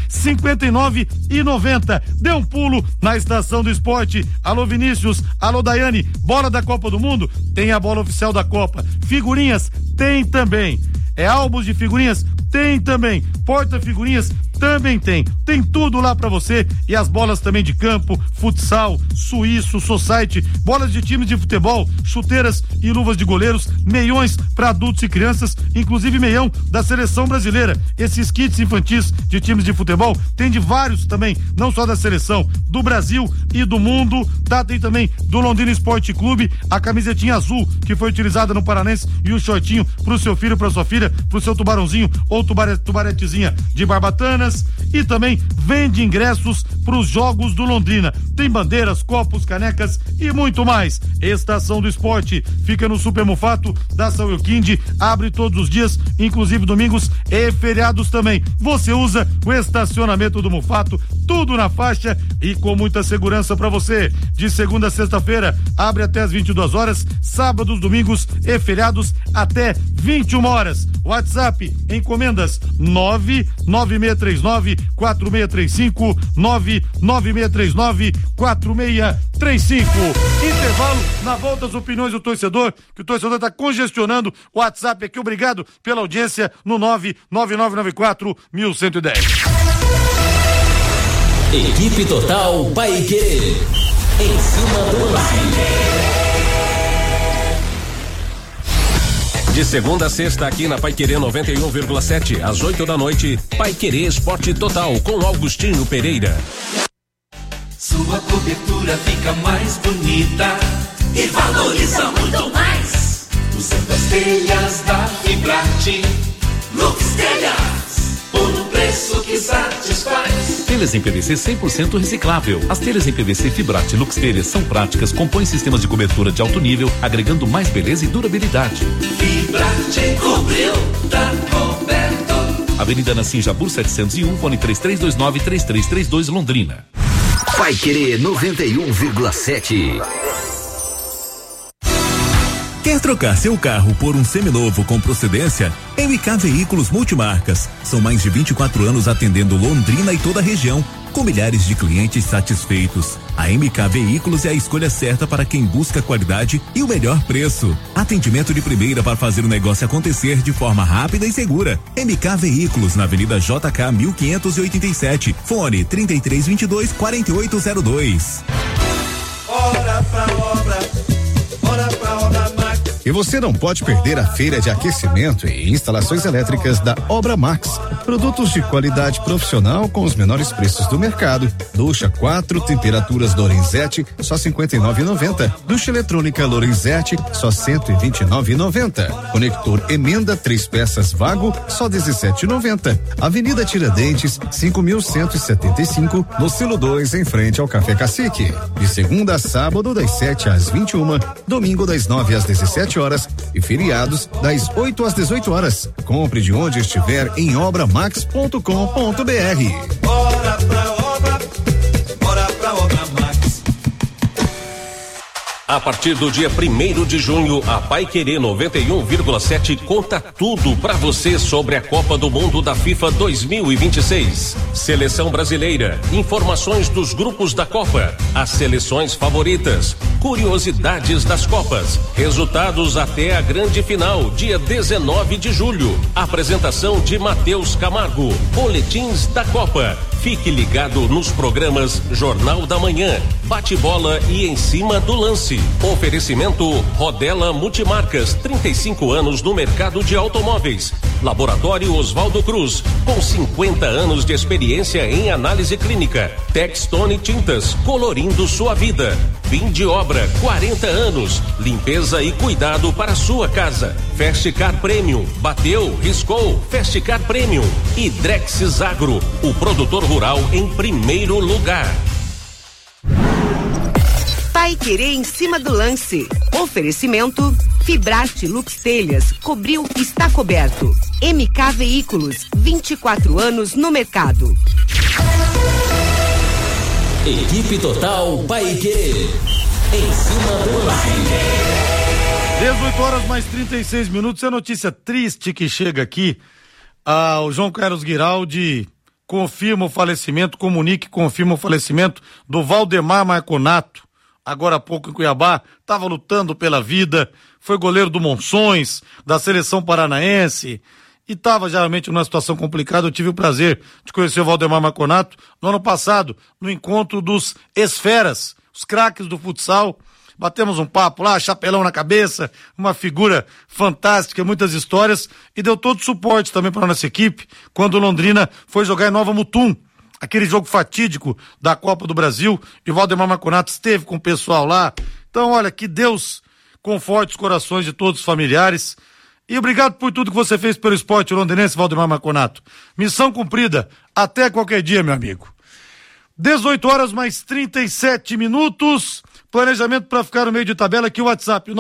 R$59,90. Dê um pulo na Estação do Esporte. Alô Vinícius, alô Daiane, bola da Copa do Mundo? Tem a bola oficial da Copa. Figurinhas? Tem também. Álbuns de figurinhas? Tem também. Porta-figurinhas? Também tem. Tem tudo lá pra você. E as bolas também de campo, futsal, suíço, society, bolas de times de futebol, chuteiras e luvas de goleiros, meiões pra adultos e crianças, inclusive meião da seleção brasileira. Esses kits infantis de times de futebol tem de vários também, não só da seleção, do Brasil e do mundo. Tem também do Londrina Esporte Clube, a camisetinha azul que foi utilizada no Paranense e o shortinho pro seu filho, pra sua filha, pro seu tubarãozinho ou tubaretezinha de Barbatanas. E também vende ingressos para os jogos do Londrina. Tem bandeiras, copos, canecas e muito mais. Estação do Esporte fica no Super Mufato da São Euquinde, abre todos os dias, inclusive domingos e feriados também. Você usa o estacionamento do Mufato, tudo na faixa e com muita segurança para você. De segunda a sexta-feira, abre até as 22 horas, sábados, domingos e feriados até 21 horas. WhatsApp, encomendas 99639-4635, 99639-4635. Intervalo, na volta as opiniões do torcedor, que o torcedor está congestionando o WhatsApp aqui. Obrigado pela audiência no 99994-1110. Equipe Total Paiquerê, em cima do lance. De segunda a sexta aqui na Paiquerê 91,7 às 8 da noite, Paiquerê Esporte Total com Augustinho Pereira. Sua cobertura fica mais bonita e valoriza muito mais. Usando as telhas da Fibrate, Lux Telhas, por um preço que satisfaz. Telhas em PVC 100% reciclável. As telhas em PVC Fibrate Lux Telhas são práticas, compõem sistemas de cobertura de alto nível, agregando mais beleza e durabilidade. Fibrate cobriu, tá coberto. Avenida Nassim Jabur 701, fone 3329-3332, Londrina. Paiquerê 91,7. Quer trocar seu carro por um seminovo com procedência? MK Veículos Multimarcas. São mais de 24 anos atendendo Londrina e toda a região, com milhares de clientes satisfeitos. A MK Veículos é a escolha certa para quem busca qualidade e o melhor preço. Atendimento de primeira para fazer o negócio acontecer de forma rápida e segura. MK Veículos, na Avenida JK 1587. Fone 3322-4802. Hora pra obra, hora pra obra. E você não pode perder a feira de aquecimento e instalações elétricas da Obra Max. Produtos de qualidade profissional com os menores preços do mercado. Ducha 4 temperaturas Lorenzetti, só R$59,90. Ducha eletrônica Lorenzetti, só R$129,90. Conector Emenda 3 peças Vago, só R$17,90. Avenida Tiradentes, 5.175, no Silo 2, em frente ao Café Cacique. De segunda a sábado, das 7 às 21, domingo das 9 às 17 horas e feriados das 8 às 18 horas. Compre de onde estiver em obramax.com.br. Bora pra obra, bora pra obra A partir do dia 1º de junho, a Paiquerê 91,7 conta tudo pra você sobre a Copa do Mundo da FIFA 2026. Seleção brasileira, informações dos grupos da Copa, as seleções favoritas, curiosidades das Copas, resultados até a grande final, dia 19 de julho. Apresentação de Matheus Camargo, boletins da Copa. Fique ligado nos programas Jornal da Manhã, Bate-Bola e Em Cima do Lance. Oferecimento Rodela Multimarcas, 35 anos no mercado de automóveis. Laboratório Oswaldo Cruz, com 50 anos de experiência em análise clínica. Textone Tintas, colorindo sua vida. Fim de obra, 40 anos. Limpeza e cuidado para sua casa. Festicar Premium, bateu, riscou, Festicar Premium. E Drexis Agro, o produtor rural em primeiro lugar. Paiquerê em Cima do Lance. Oferecimento Fibrate Lux Telhas, cobriu, está coberto. MK Veículos, 24 anos no mercado. Equipe Total Paiquerê. Em Cima do Lance. 18 horas mais 36 minutos. É notícia triste que chega aqui. O João Carlos Giraldi confirma o falecimento, confirma o falecimento do Valdemar Marconato, agora há pouco em Cuiabá. Estava lutando pela vida, foi goleiro do Monções, da seleção paranaense, e estava geralmente numa situação complicada. Eu tive o prazer de conhecer o Valdemar Marconato no ano passado, no encontro dos esferas, os craques do futsal. Batemos um papo lá, chapelão na cabeça, uma figura fantástica, muitas histórias, e deu todo o suporte também para a nossa equipe quando o Londrina foi jogar em Nova Mutum, aquele jogo fatídico da Copa do Brasil, e o Valdemar Marconato esteve com o pessoal lá. Então, olha, que Deus conforte os corações de todos os familiares, e obrigado por tudo que você fez pelo esporte londrinense, Valdemar Marconato. Missão cumprida, até qualquer dia, meu amigo. 18 horas mais 37 minutos. Planejamento para ficar no meio de tabela aqui, o WhatsApp,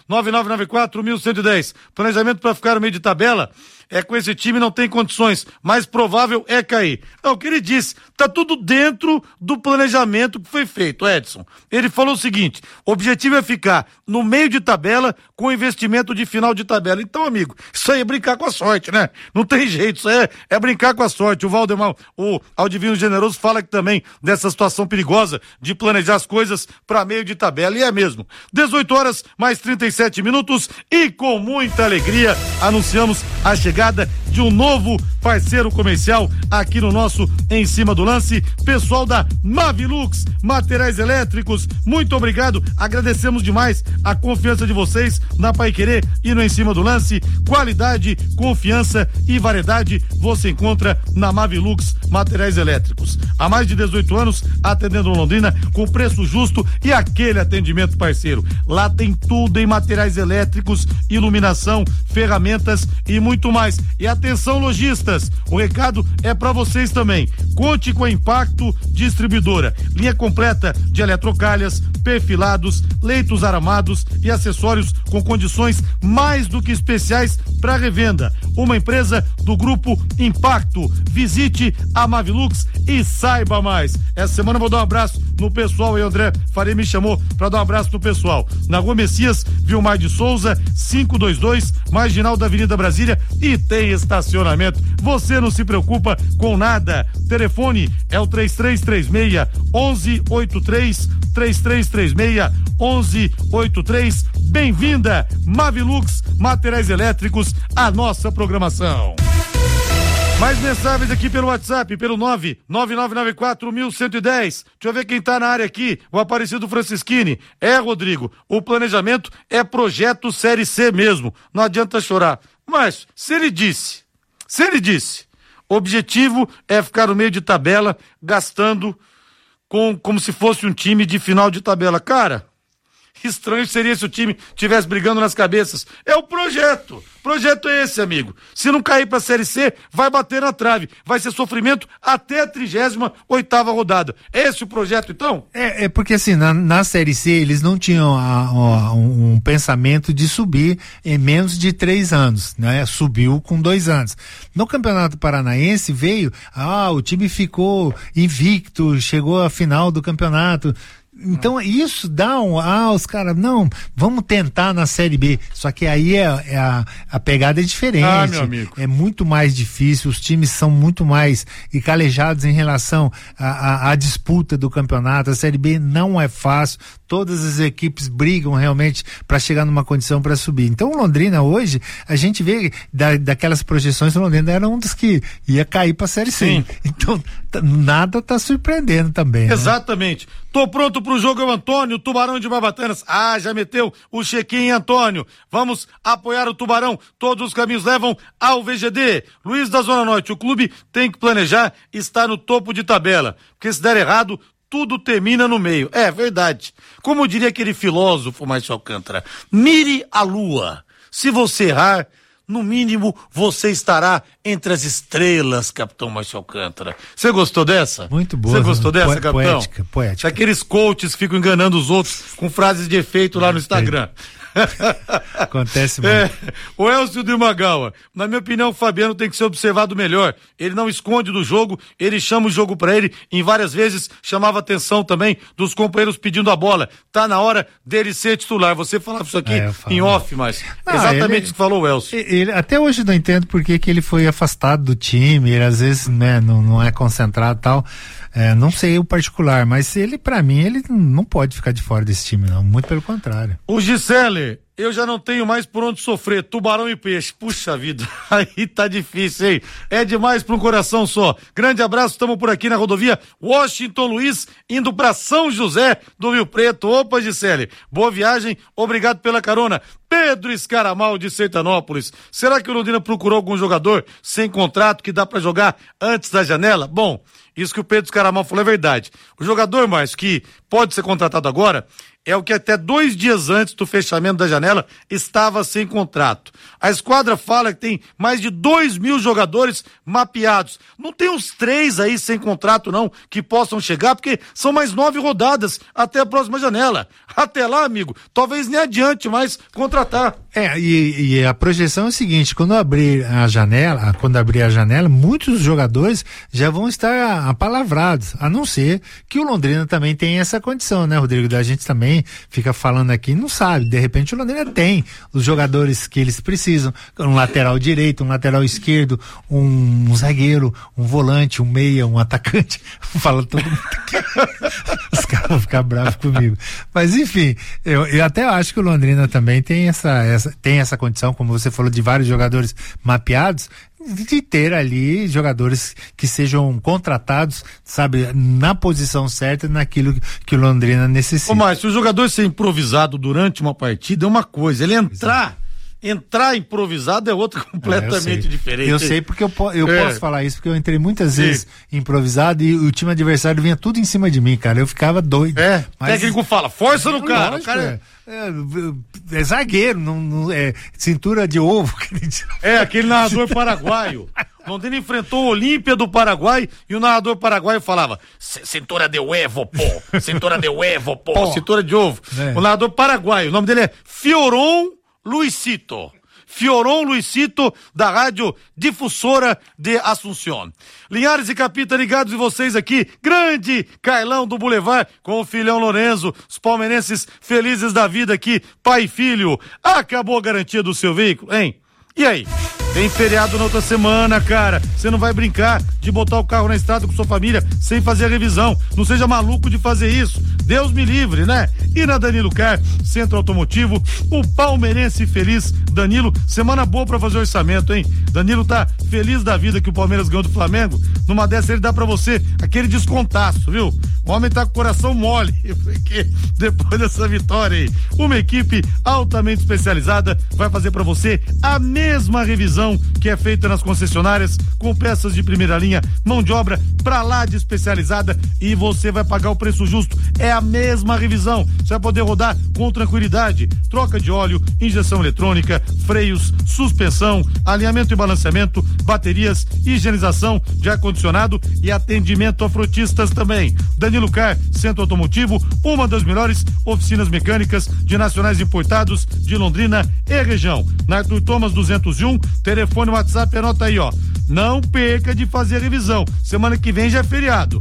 99994-1110. Planejamento para ficar no meio de tabela é com esse time não tem condições, mais provável é cair. Não, o que ele disse, tá tudo dentro do planejamento que foi feito, Edson. Ele falou o seguinte, o objetivo é ficar no meio de tabela com investimento de final de tabela. Então, amigo, isso aí é brincar com a sorte, né? Não tem jeito, isso aí é brincar com a sorte. O Valdemar, o Aldivino Generoso fala que também dessa situação perigosa de planejar as coisas para meio de tabela, e é mesmo. 18 horas mais 37 minutos e com muita alegria anunciamos a chegada de um novo parceiro comercial aqui no nosso Em Cima do Lance, pessoal da Mavilux Materiais Elétricos. Muito obrigado, agradecemos demais a confiança de vocês na Paiquerê e no Em Cima do Lance. Qualidade, confiança e variedade você encontra na Mavilux Materiais Elétricos. Há mais de 18 anos atendendo Londrina com preço justo e aquele atendimento parceiro. Lá tem tudo em materiais elétricos, iluminação, ferramentas e muito mais. E atenção, lojistas, o recado é para vocês também. Conte com a Impacto Distribuidora, linha completa de eletrocalhas, perfilados, leitos aramados e acessórios com condições mais do que especiais para revenda. Uma empresa do grupo Impacto. Visite a Mavilux e saiba mais. Essa semana eu vou dar um abraço no pessoal, aí o André Faria me chamou para dar um abraço no pessoal. Na Rua Messias, Vilmar de Souza, 522, marginal da Avenida Brasília, e tem estacionamento. Você não se preocupa com nada. Telefone é o 3336-1183, 3336-1183. Bem-vinda, Mavilux Materiais Elétricos, a nossa programação. Mais mensagens aqui pelo WhatsApp, pelo 99994-1110. Deixa eu ver quem tá na área aqui, o Aparecido Francisquini. Rodrigo, o planejamento é projeto Série C mesmo, não adianta chorar. Mas, se ele disse, o objetivo é ficar no meio de tabela, gastando como se fosse um time de final de tabela. Cara, estranho seria se o time estivesse brigando nas cabeças. É o projeto. O projeto é esse, amigo. Se não cair pra Série C, vai bater na trave. Vai ser sofrimento até a 38ª rodada. É esse o projeto, então? É porque assim, na Série C, eles não tinham um pensamento de subir em menos de 3 anos, né? Subiu com 2 anos. No Campeonato Paranaense veio, o time ficou invicto, chegou à final do campeonato. Então isso dá os caras, não, vamos tentar na Série B. Só que aí a pegada é diferente. Meu amigo. É muito mais difícil, os times são muito mais calejados em relação à disputa do campeonato. A Série B não é fácil, todas as equipes brigam realmente para chegar numa condição para subir. Então o Londrina hoje, a gente vê daquelas projeções, o Londrina era um dos que ia cair para a Série C. Sim. Então nada tá surpreendendo também. Exatamente. Tô pronto pro jogo, é o Antônio, Tubarão de Barbatanas. Já meteu o check-in, Antônio. Vamos apoiar o Tubarão. Todos os caminhos levam ao VGD. Luiz da Zona Norte, o clube tem que planejar estar no topo de tabela. Porque se der errado, tudo termina no meio. É verdade. Como diria aquele filósofo Márcio Alcântara, mire a lua. Se você errar, no mínimo, você estará entre as estrelas, capitão Márcio Alcântara. Você gostou dessa? Muito boa. Você gostou dessa, capitão? Poética. Aqueles coaches que ficam enganando os outros com frases de efeito lá no Instagram. Acontece muito. O Elcio de Magawa, na minha opinião, o Fabiano tem que ser observado melhor. Ele não esconde do jogo, ele chama o jogo pra ele, em várias vezes chamava atenção também dos companheiros pedindo a bola. Tá na hora dele ser titular. Você falava isso aqui em off, mas exatamente o que falou o Elcio. Até hoje eu não entendo por que ele foi afastado do time, ele às vezes, né, não é concentrado e tal. Não sei o particular, mas ele, pra mim, ele não pode ficar de fora desse time, não. Muito pelo contrário. O Gisele, eu já não tenho mais por onde sofrer. Tubarão e peixe. Puxa vida, aí tá difícil, hein? É demais pra um coração só. Grande abraço, estamos por aqui na rodovia Washington Luiz, indo pra São José do Rio Preto. Opa, Gisele, boa viagem, obrigado pela carona. Pedro Escaramal de Sertanópolis. Será que o Londrina procurou algum jogador sem contrato que dá pra jogar antes da janela? Bom, isso que o Pedro Escaramal falou é verdade. O jogador, Márcio, que pode ser contratado agora, é o que até 2 dias antes do fechamento da janela estava sem contrato. A esquadra fala que tem mais de 2.000 jogadores mapeados. Não tem uns 3 aí sem contrato não, que possam chegar, porque são mais 9 rodadas até a próxima janela. Até lá, amigo, talvez nem adiante mais contratar. E a projeção é o seguinte, quando abrir a janela, muitos jogadores já vão estar apalavrados, a não ser que o Londrina também tenha essa condição, né, Rodrigo? Da gente também fica falando aqui, não sabe, de repente o Londrina tem os jogadores que eles precisam, um lateral direito, um lateral esquerdo, um zagueiro, um volante, um meia, um atacante, fala todo mundo aqui. Os caras vão ficar bravos comigo, mas enfim, eu até acho que o Londrina também tem essa condição, como você falou, de vários jogadores mapeados, de ter ali jogadores que sejam contratados, sabe, na posição certa, naquilo que o Londrina necessita. Ô, Márcio, se o jogador ser improvisado durante uma partida é uma coisa, ele entrar improvisado é outra completamente diferente. Eu sei porque eu posso falar isso, porque eu entrei muitas vezes improvisado e o time adversário vinha tudo em cima de mim, cara, eu ficava doido. O técnico fala, força no cara, lógico, o cara é zagueiro, não é cintura de ovo. Aquele narrador paraguaio. Londrina enfrentou o Olímpia do Paraguai e o narrador paraguaio falava cintura de ovo, pô, cintura de ovo, pô, cintura de ovo. O narrador paraguaio, o nome dele é Fioron Luisito, da Rádio Difusora de Assunção. Linhares e Capita ligados e vocês aqui, grande Carlão do Boulevard com o filhão Lorenzo, os palmeirenses felizes da vida aqui, pai e filho. Acabou a garantia do seu veículo, hein? E aí? Tem feriado na outra semana, cara. Você não vai brincar de botar o carro na estrada com sua família sem fazer a revisão. Não seja maluco de fazer isso. Deus me livre, né? E na Danilo Car, Centro Automotivo, o palmeirense feliz. Danilo, semana boa pra fazer orçamento, hein? Danilo tá feliz da vida que o Palmeiras ganhou do Flamengo. Numa dessa ele dá pra você aquele descontaço, viu? O homem tá com o coração mole, porque depois dessa vitória aí, uma equipe altamente especializada vai fazer pra você a mesma revisão que é feita nas concessionárias, com peças de primeira linha, mão de obra pra lá de especializada, e você vai pagar o preço justo. É a mesma revisão. Você vai poder rodar com tranquilidade. Troca de óleo, injeção eletrônica, freios, suspensão, alinhamento e balanceamento, baterias, higienização de ar-condicionado e atendimento a frotistas também. Danilo Car, Centro Automotivo, uma das melhores oficinas mecânicas de nacionais importados de Londrina e região. Na Arthur Thomas 201, telefone WhatsApp, anota aí, ó, Não perca de fazer a revisão. Semana que vem já é feriado.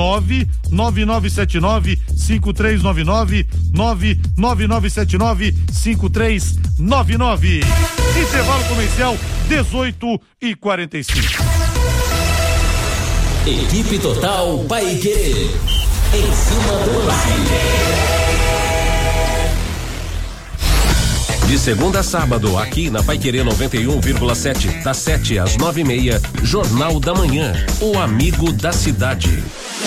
99979-5399, 99979-5399. Intervalo comercial 18h45. Equipe Total Paiquerê. Em cima do lance. De segunda a sábado, aqui na Paiquerê 91,7, das 7 às 9h30, Jornal da Manhã, o amigo da cidade.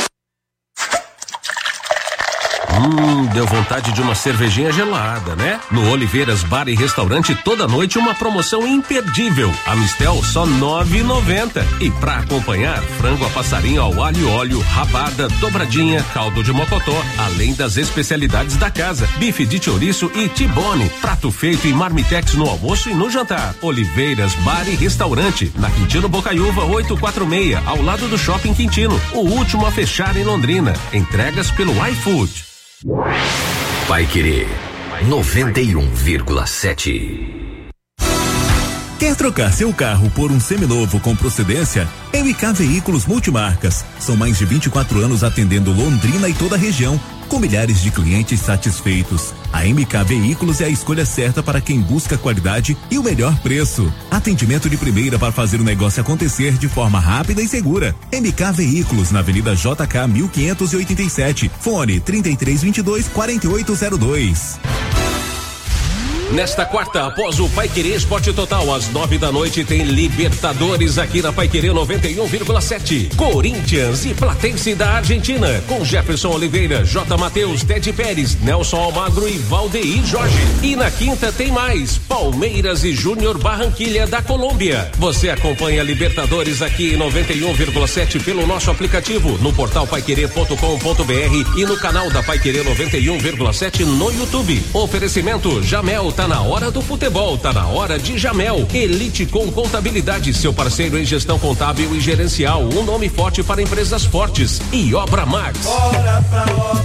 Deu vontade de uma cervejinha gelada, né? No Oliveiras Bar e Restaurante, toda noite uma promoção imperdível. A Mistel só R$9,90. E pra acompanhar, frango a passarinho ao alho e óleo, rabada, dobradinha, caldo de mocotó, além das especialidades da casa, bife de chouriço e tibone, prato feito em marmitex no almoço e no jantar. Oliveiras Bar e Restaurante, na Quintino Bocaiúva 846, ao lado do Shopping Quintino, o último a fechar em Londrina. Entregas pelo iFood. Paiquerê 91,7. Quer trocar seu carro por um seminovo com procedência? MK Veículos Multimarcas. São mais de 24 anos atendendo Londrina e toda a região, com milhares de clientes satisfeitos. A MK Veículos é a escolha certa para quem busca qualidade e o melhor preço. Atendimento de primeira para fazer o negócio acontecer de forma rápida e segura. MK Veículos, na Avenida JK 1587. Fone 3322-4802. Nesta quarta, após o Paiquerê Esporte Total, às 9h, tem Libertadores aqui na Paiquerê 91,7. Corinthians e Platense da Argentina, com Jefferson Oliveira, J. Matheus, Ted Pérez, Nelson Almagro e Valdeir Jorge. E na quinta tem mais, Palmeiras e Júnior Barranquilha da Colômbia. Você acompanha Libertadores aqui em 91,7 pelo nosso aplicativo, no portal paiquerê.com.br e no canal da Paiquerê 91,7 no YouTube. Oferecimento Jamel. Tá na hora do futebol, tá na hora de Jamel. Elite com Contabilidade, seu parceiro em gestão contábil e gerencial. Um nome forte para empresas fortes. E Obra Max. Bora pra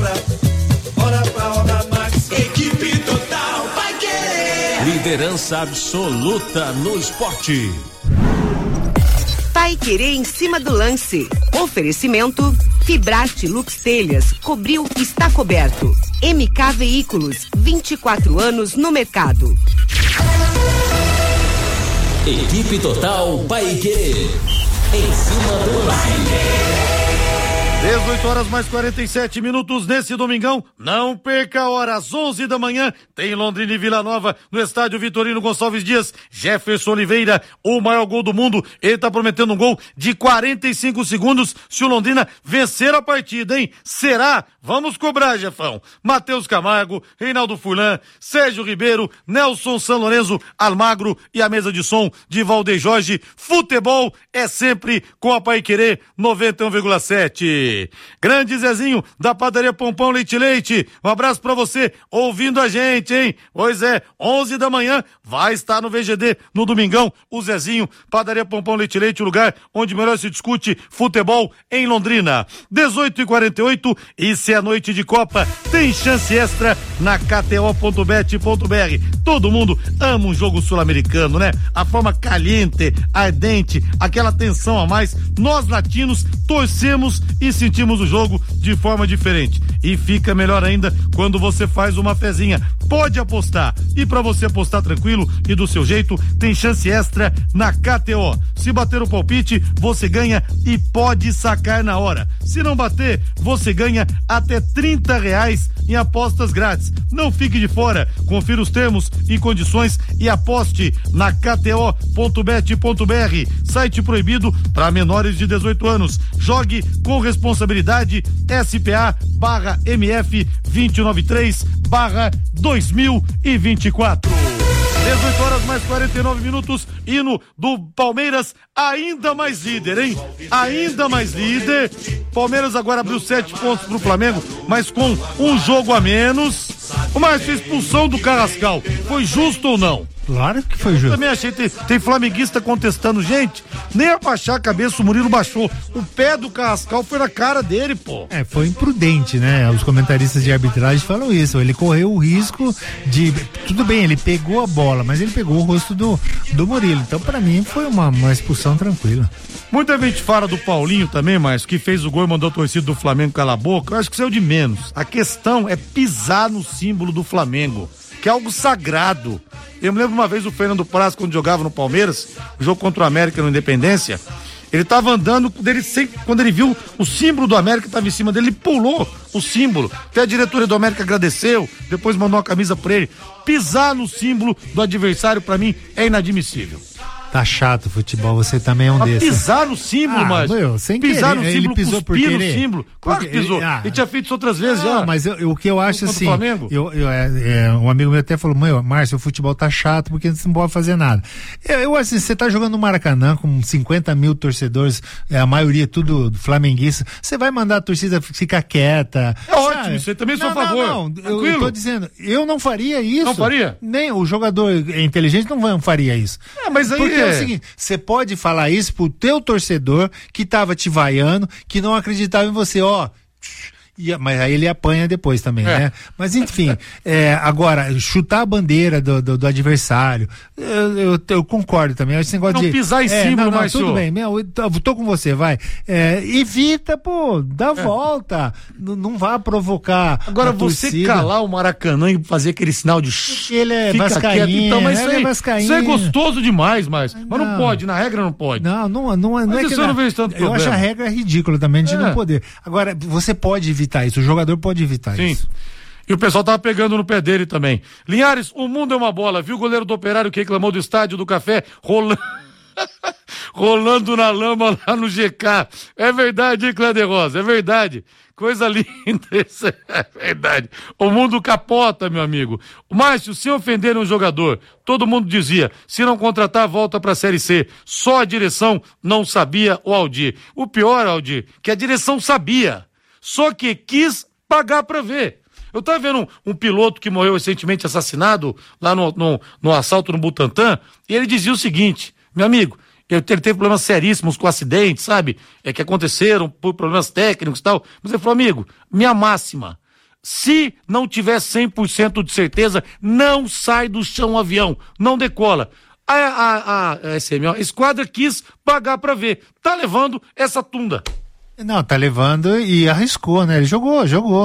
Obra Max. Equipe Total Paiquerê. Liderança absoluta no esporte. Paiquerê em cima do lance. Oferecimento Fibrate Lux Telhas, cobriu, está coberto. MK Veículos, 24 anos no mercado. Equipe Total Paiquerê. Em cima do lance. 18h mais 47 minutos nesse domingão. Não perca a hora, às 11 da manhã, tem Londrina e Vila Nova no estádio Vitorino Gonçalves Dias. Jefferson Oliveira, o maior gol do mundo. Ele tá prometendo um gol de 45 segundos se o Londrina vencer a partida, hein? Será? Vamos cobrar, Jefão. Matheus Camargo, Reinaldo Furlan, Sérgio Ribeiro, Nelson San Lorenzo, Almagro e a mesa de som de Valdeir Jorge. Futebol é sempre com a Paiquerê 91,7. Grande Zezinho da Padaria Pompão Leite Leite, um abraço pra você ouvindo a gente, hein? Pois é, 11 da manhã vai estar no VGD no domingão, o Zezinho, Padaria Pompão Leite Leite, o lugar onde melhor se discute futebol em Londrina. 18h48, e se é noite de Copa, tem chance extra na KTO.bet.br. Todo mundo ama um jogo sul-americano, né? A forma caliente, ardente, aquela tensão a mais. Nós latinos torcemos e sentimos o jogo de forma diferente. E fica melhor ainda quando você faz uma fezinha. Pode apostar. E para você apostar tranquilo e do seu jeito, tem chance extra na KTO. Se bater o palpite, você ganha e pode sacar na hora. Se não bater, você ganha até R$30 em apostas grátis. Não fique de fora. Confira os termos e condições e aposte na KTO.bet.br. Site proibido para menores de 18 anos. Jogue com responsabilidade. SPA/MF 293/2024. 18h mais 49 minutos, hino do Palmeiras, ainda mais líder, hein? Ainda mais líder. Palmeiras agora abriu 7 pontos pro Flamengo, mas com um jogo a menos. Mas a expulsão do Carrascal foi justo ou não? Claro que foi justo. Eu também achei, tem flamenguista contestando, gente, nem abaixar a cabeça o Murilo baixou. O pé do Carrascal foi na cara dele, pô. Foi imprudente, né? Os comentaristas de arbitragem falam isso. Ele correu o risco de. Tudo bem, ele pegou a bola, mas ele pegou o rosto do Murilo. Então, pra mim, foi uma expulsão tranquila. Muita gente fala do Paulinho também, mas que fez o gol e mandou a torcida do Flamengo calar a boca. Eu acho que isso é o de menos. A questão é pisar no símbolo do Flamengo, que é algo sagrado. Eu me lembro uma vez o Fernando Praz, quando jogava no Palmeiras, o jogo contra o América no Independência, ele tava andando, quando ele viu o símbolo do América tava em cima dele, ele pulou o símbolo. Até a diretoria do América agradeceu, depois mandou uma camisa pra ele. Pisar no símbolo do adversário, pra mim, é inadmissível. Tá chato o futebol, você também é um desses. Pisar no símbolo, mas sem pisar querer, no símbolo, ele pisou por querer. No símbolo. Claro que pisou. Ele tinha feito isso outras vezes já. Mas o que eu acho assim, um amigo meu até falou, Márcio, o futebol tá chato porque você não pode fazer nada. Eu assim, você tá jogando no Maracanã com 50 mil torcedores, a maioria tudo flamenguista, você vai mandar a torcida ficar quieta. É ótimo, você também sou a favor. Não, eu tô dizendo, eu não faria isso. Não faria? Nem o jogador inteligente não faria isso. Mas aí porque é o seguinte, você pode falar isso pro teu torcedor que tava te vaiando, que não acreditava em você, mas aí ele apanha depois também, né? Mas enfim, agora, chutar a bandeira do adversário, eu concordo também. Esse negócio não pisar em cima, mas tudo bem, eu tô com você, vai. Evita, dá volta, não vá provocar. Agora, você torcida. Calar o Maracanã e fazer aquele sinal de ele é vascaíno, então, mas isso é gostoso demais, mas não pode, na regra não pode. Não é que eu não vejo tanto problema. Eu acho a regra ridícula também de não poder. Agora, você pode evitar isso, o jogador pode evitar isso. E o pessoal tava pegando no pé dele também. Linhares, o mundo é uma bola, viu o goleiro do Operário que reclamou do estádio do Café rolando na lama lá no GK. É verdade, hein, Cléder Rosa? É verdade. Coisa linda, isso é verdade. O mundo capota, meu amigo. Márcio, se ofender um jogador, todo mundo dizia, se não contratar, volta pra Série C. Só a direção não sabia o Aldir. O pior, Aldir, que a direção sabia. Só que quis pagar pra ver. Eu tava vendo um piloto que morreu recentemente assassinado lá no assalto no Butantã, e ele dizia o seguinte, meu amigo, ele teve problemas seríssimos com acidentes, sabe? Que aconteceram por problemas técnicos e tal. Mas ele falou, amigo, minha máxima, se não tiver 100% de certeza, não sai do chão o avião, não decola. A esquadra quis pagar pra ver. Tá levando essa tunda. Não, tá levando e arriscou, né? Ele jogou,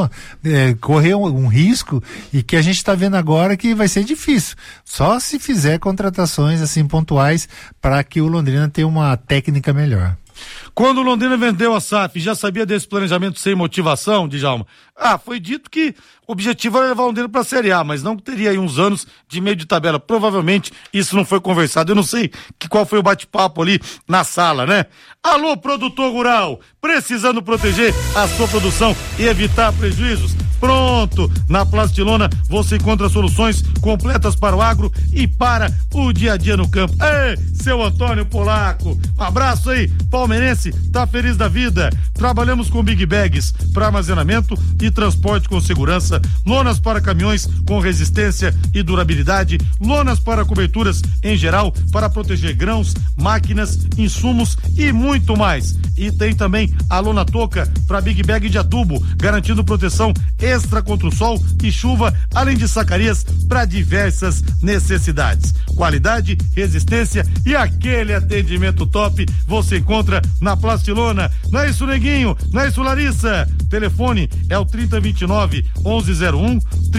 correu um risco e que a gente tá vendo agora que vai ser difícil. Só se fizer contratações assim pontuais para que o Londrina tenha uma técnica melhor. Quando o Londrina vendeu a SAF, já sabia desse planejamento sem motivação, Djalma? Foi dito que o objetivo era levar o Londrina pra Série A, mas não teria aí uns anos de meio de tabela. Provavelmente isso não foi conversado. Eu não sei qual foi o bate-papo ali na sala, né? Alô, produtor rural, precisando proteger a sua produção e evitar prejuízos? Pronto! Na Plastilona você encontra soluções completas para o agro e para o dia a dia no campo. Ei, seu Antônio Polaco, um abraço aí, palmeirense, tá feliz da vida. Trabalhamos com Big Bags para armazenamento e transporte com segurança, lonas para caminhões com resistência e durabilidade, lonas para coberturas em geral, para proteger grãos, máquinas, insumos e muito mais. E tem também a lona touca para Big Bag de adubo, garantindo proteção extra contra o sol e chuva, além de sacarias para diversas necessidades. Qualidade, resistência e aquele atendimento top você encontra na Plastilona. Não é isso, Neguinho? Não é isso, Larissa? Telefone é o 3029-1101,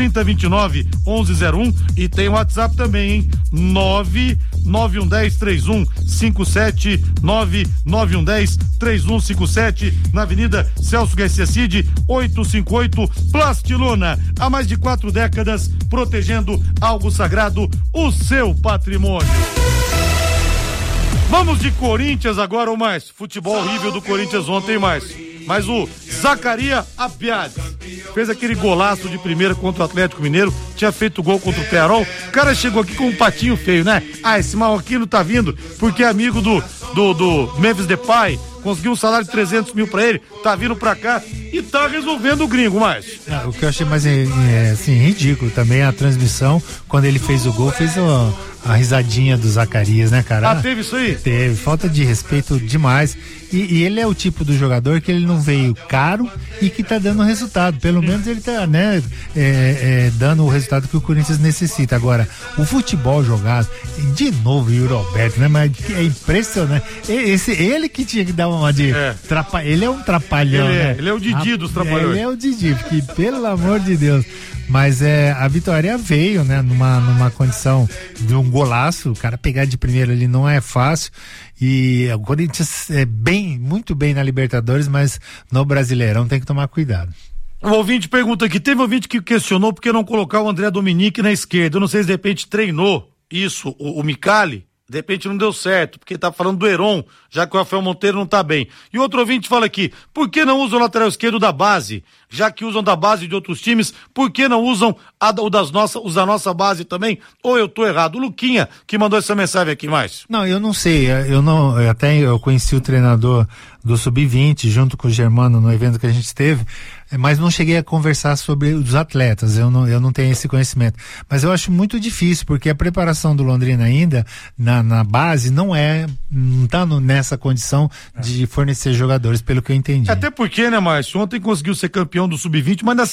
3029-1101 e tem o WhatsApp também, hein? 99110-3157, 99110-3157, na Avenida Celso Garcia Cid, 858, Plastilona, há mais de 4 décadas, protegendo algo sagrado, o seu patrimônio. Vamos de Corinthians agora, ou mais? Futebol horrível do Corinthians ontem, mas o Zacarias Apiades fez aquele golaço de primeira contra o Atlético Mineiro, tinha feito gol contra o Pearol. O cara chegou aqui com um patinho feio, né? Esse marroquino tá vindo porque é amigo do Memphis Depay, conseguiu um salário de 300 mil pra ele, tá vindo pra cá e tá resolvendo o gringo, mais. O que eu achei mais assim, ridículo também a transmissão, quando ele fez o gol, fez a risadinha do Zacarias, né, cara? Ah, teve isso aí? Teve, falta de respeito demais. E ele é o tipo do jogador que ele não veio caro e que tá dando resultado. Pelo menos ele tá, né, dando o resultado que o Corinthians necessita. Agora, o futebol jogado, de novo, o Yuri Alberto, né? Mas é impressionante. Ele que tinha que dar uma de ele é um trapalhão, né? Ele é o Didi dos trapalhões. Ele é o Didi, porque, pelo amor de Deus. Mas a vitória veio, né, numa condição de um golaço. O cara pegar de primeiro ali não é fácil. E o Corinthians é muito bem na Libertadores, mas no Brasileirão tem que tomar cuidado. O ouvinte pergunta aqui, teve um ouvinte que questionou por que não colocar o André Dominique na esquerda. Eu não sei se de repente treinou isso, o Micali. De repente não deu certo, porque tá falando do Heron, já que o Rafael Monteiro não tá bem. E outro ouvinte fala aqui, por que não usam o lateral esquerdo da base? Já que usam da base de outros times, por que não usam o da nossa base também? Ou eu tô errado? O Luquinha que mandou essa mensagem aqui, Márcio. Não, eu não sei, eu conheci o treinador do Sub-20 junto com o Germano no evento que a gente teve, mas não cheguei a conversar sobre os atletas, eu não tenho esse conhecimento. Mas eu acho muito difícil, porque a preparação do Londrina ainda, na base, não tá nessa condição de fornecer jogadores, pelo que eu entendi. Até porque, né, Márcio, ontem conseguiu ser campeão do Sub-20, mas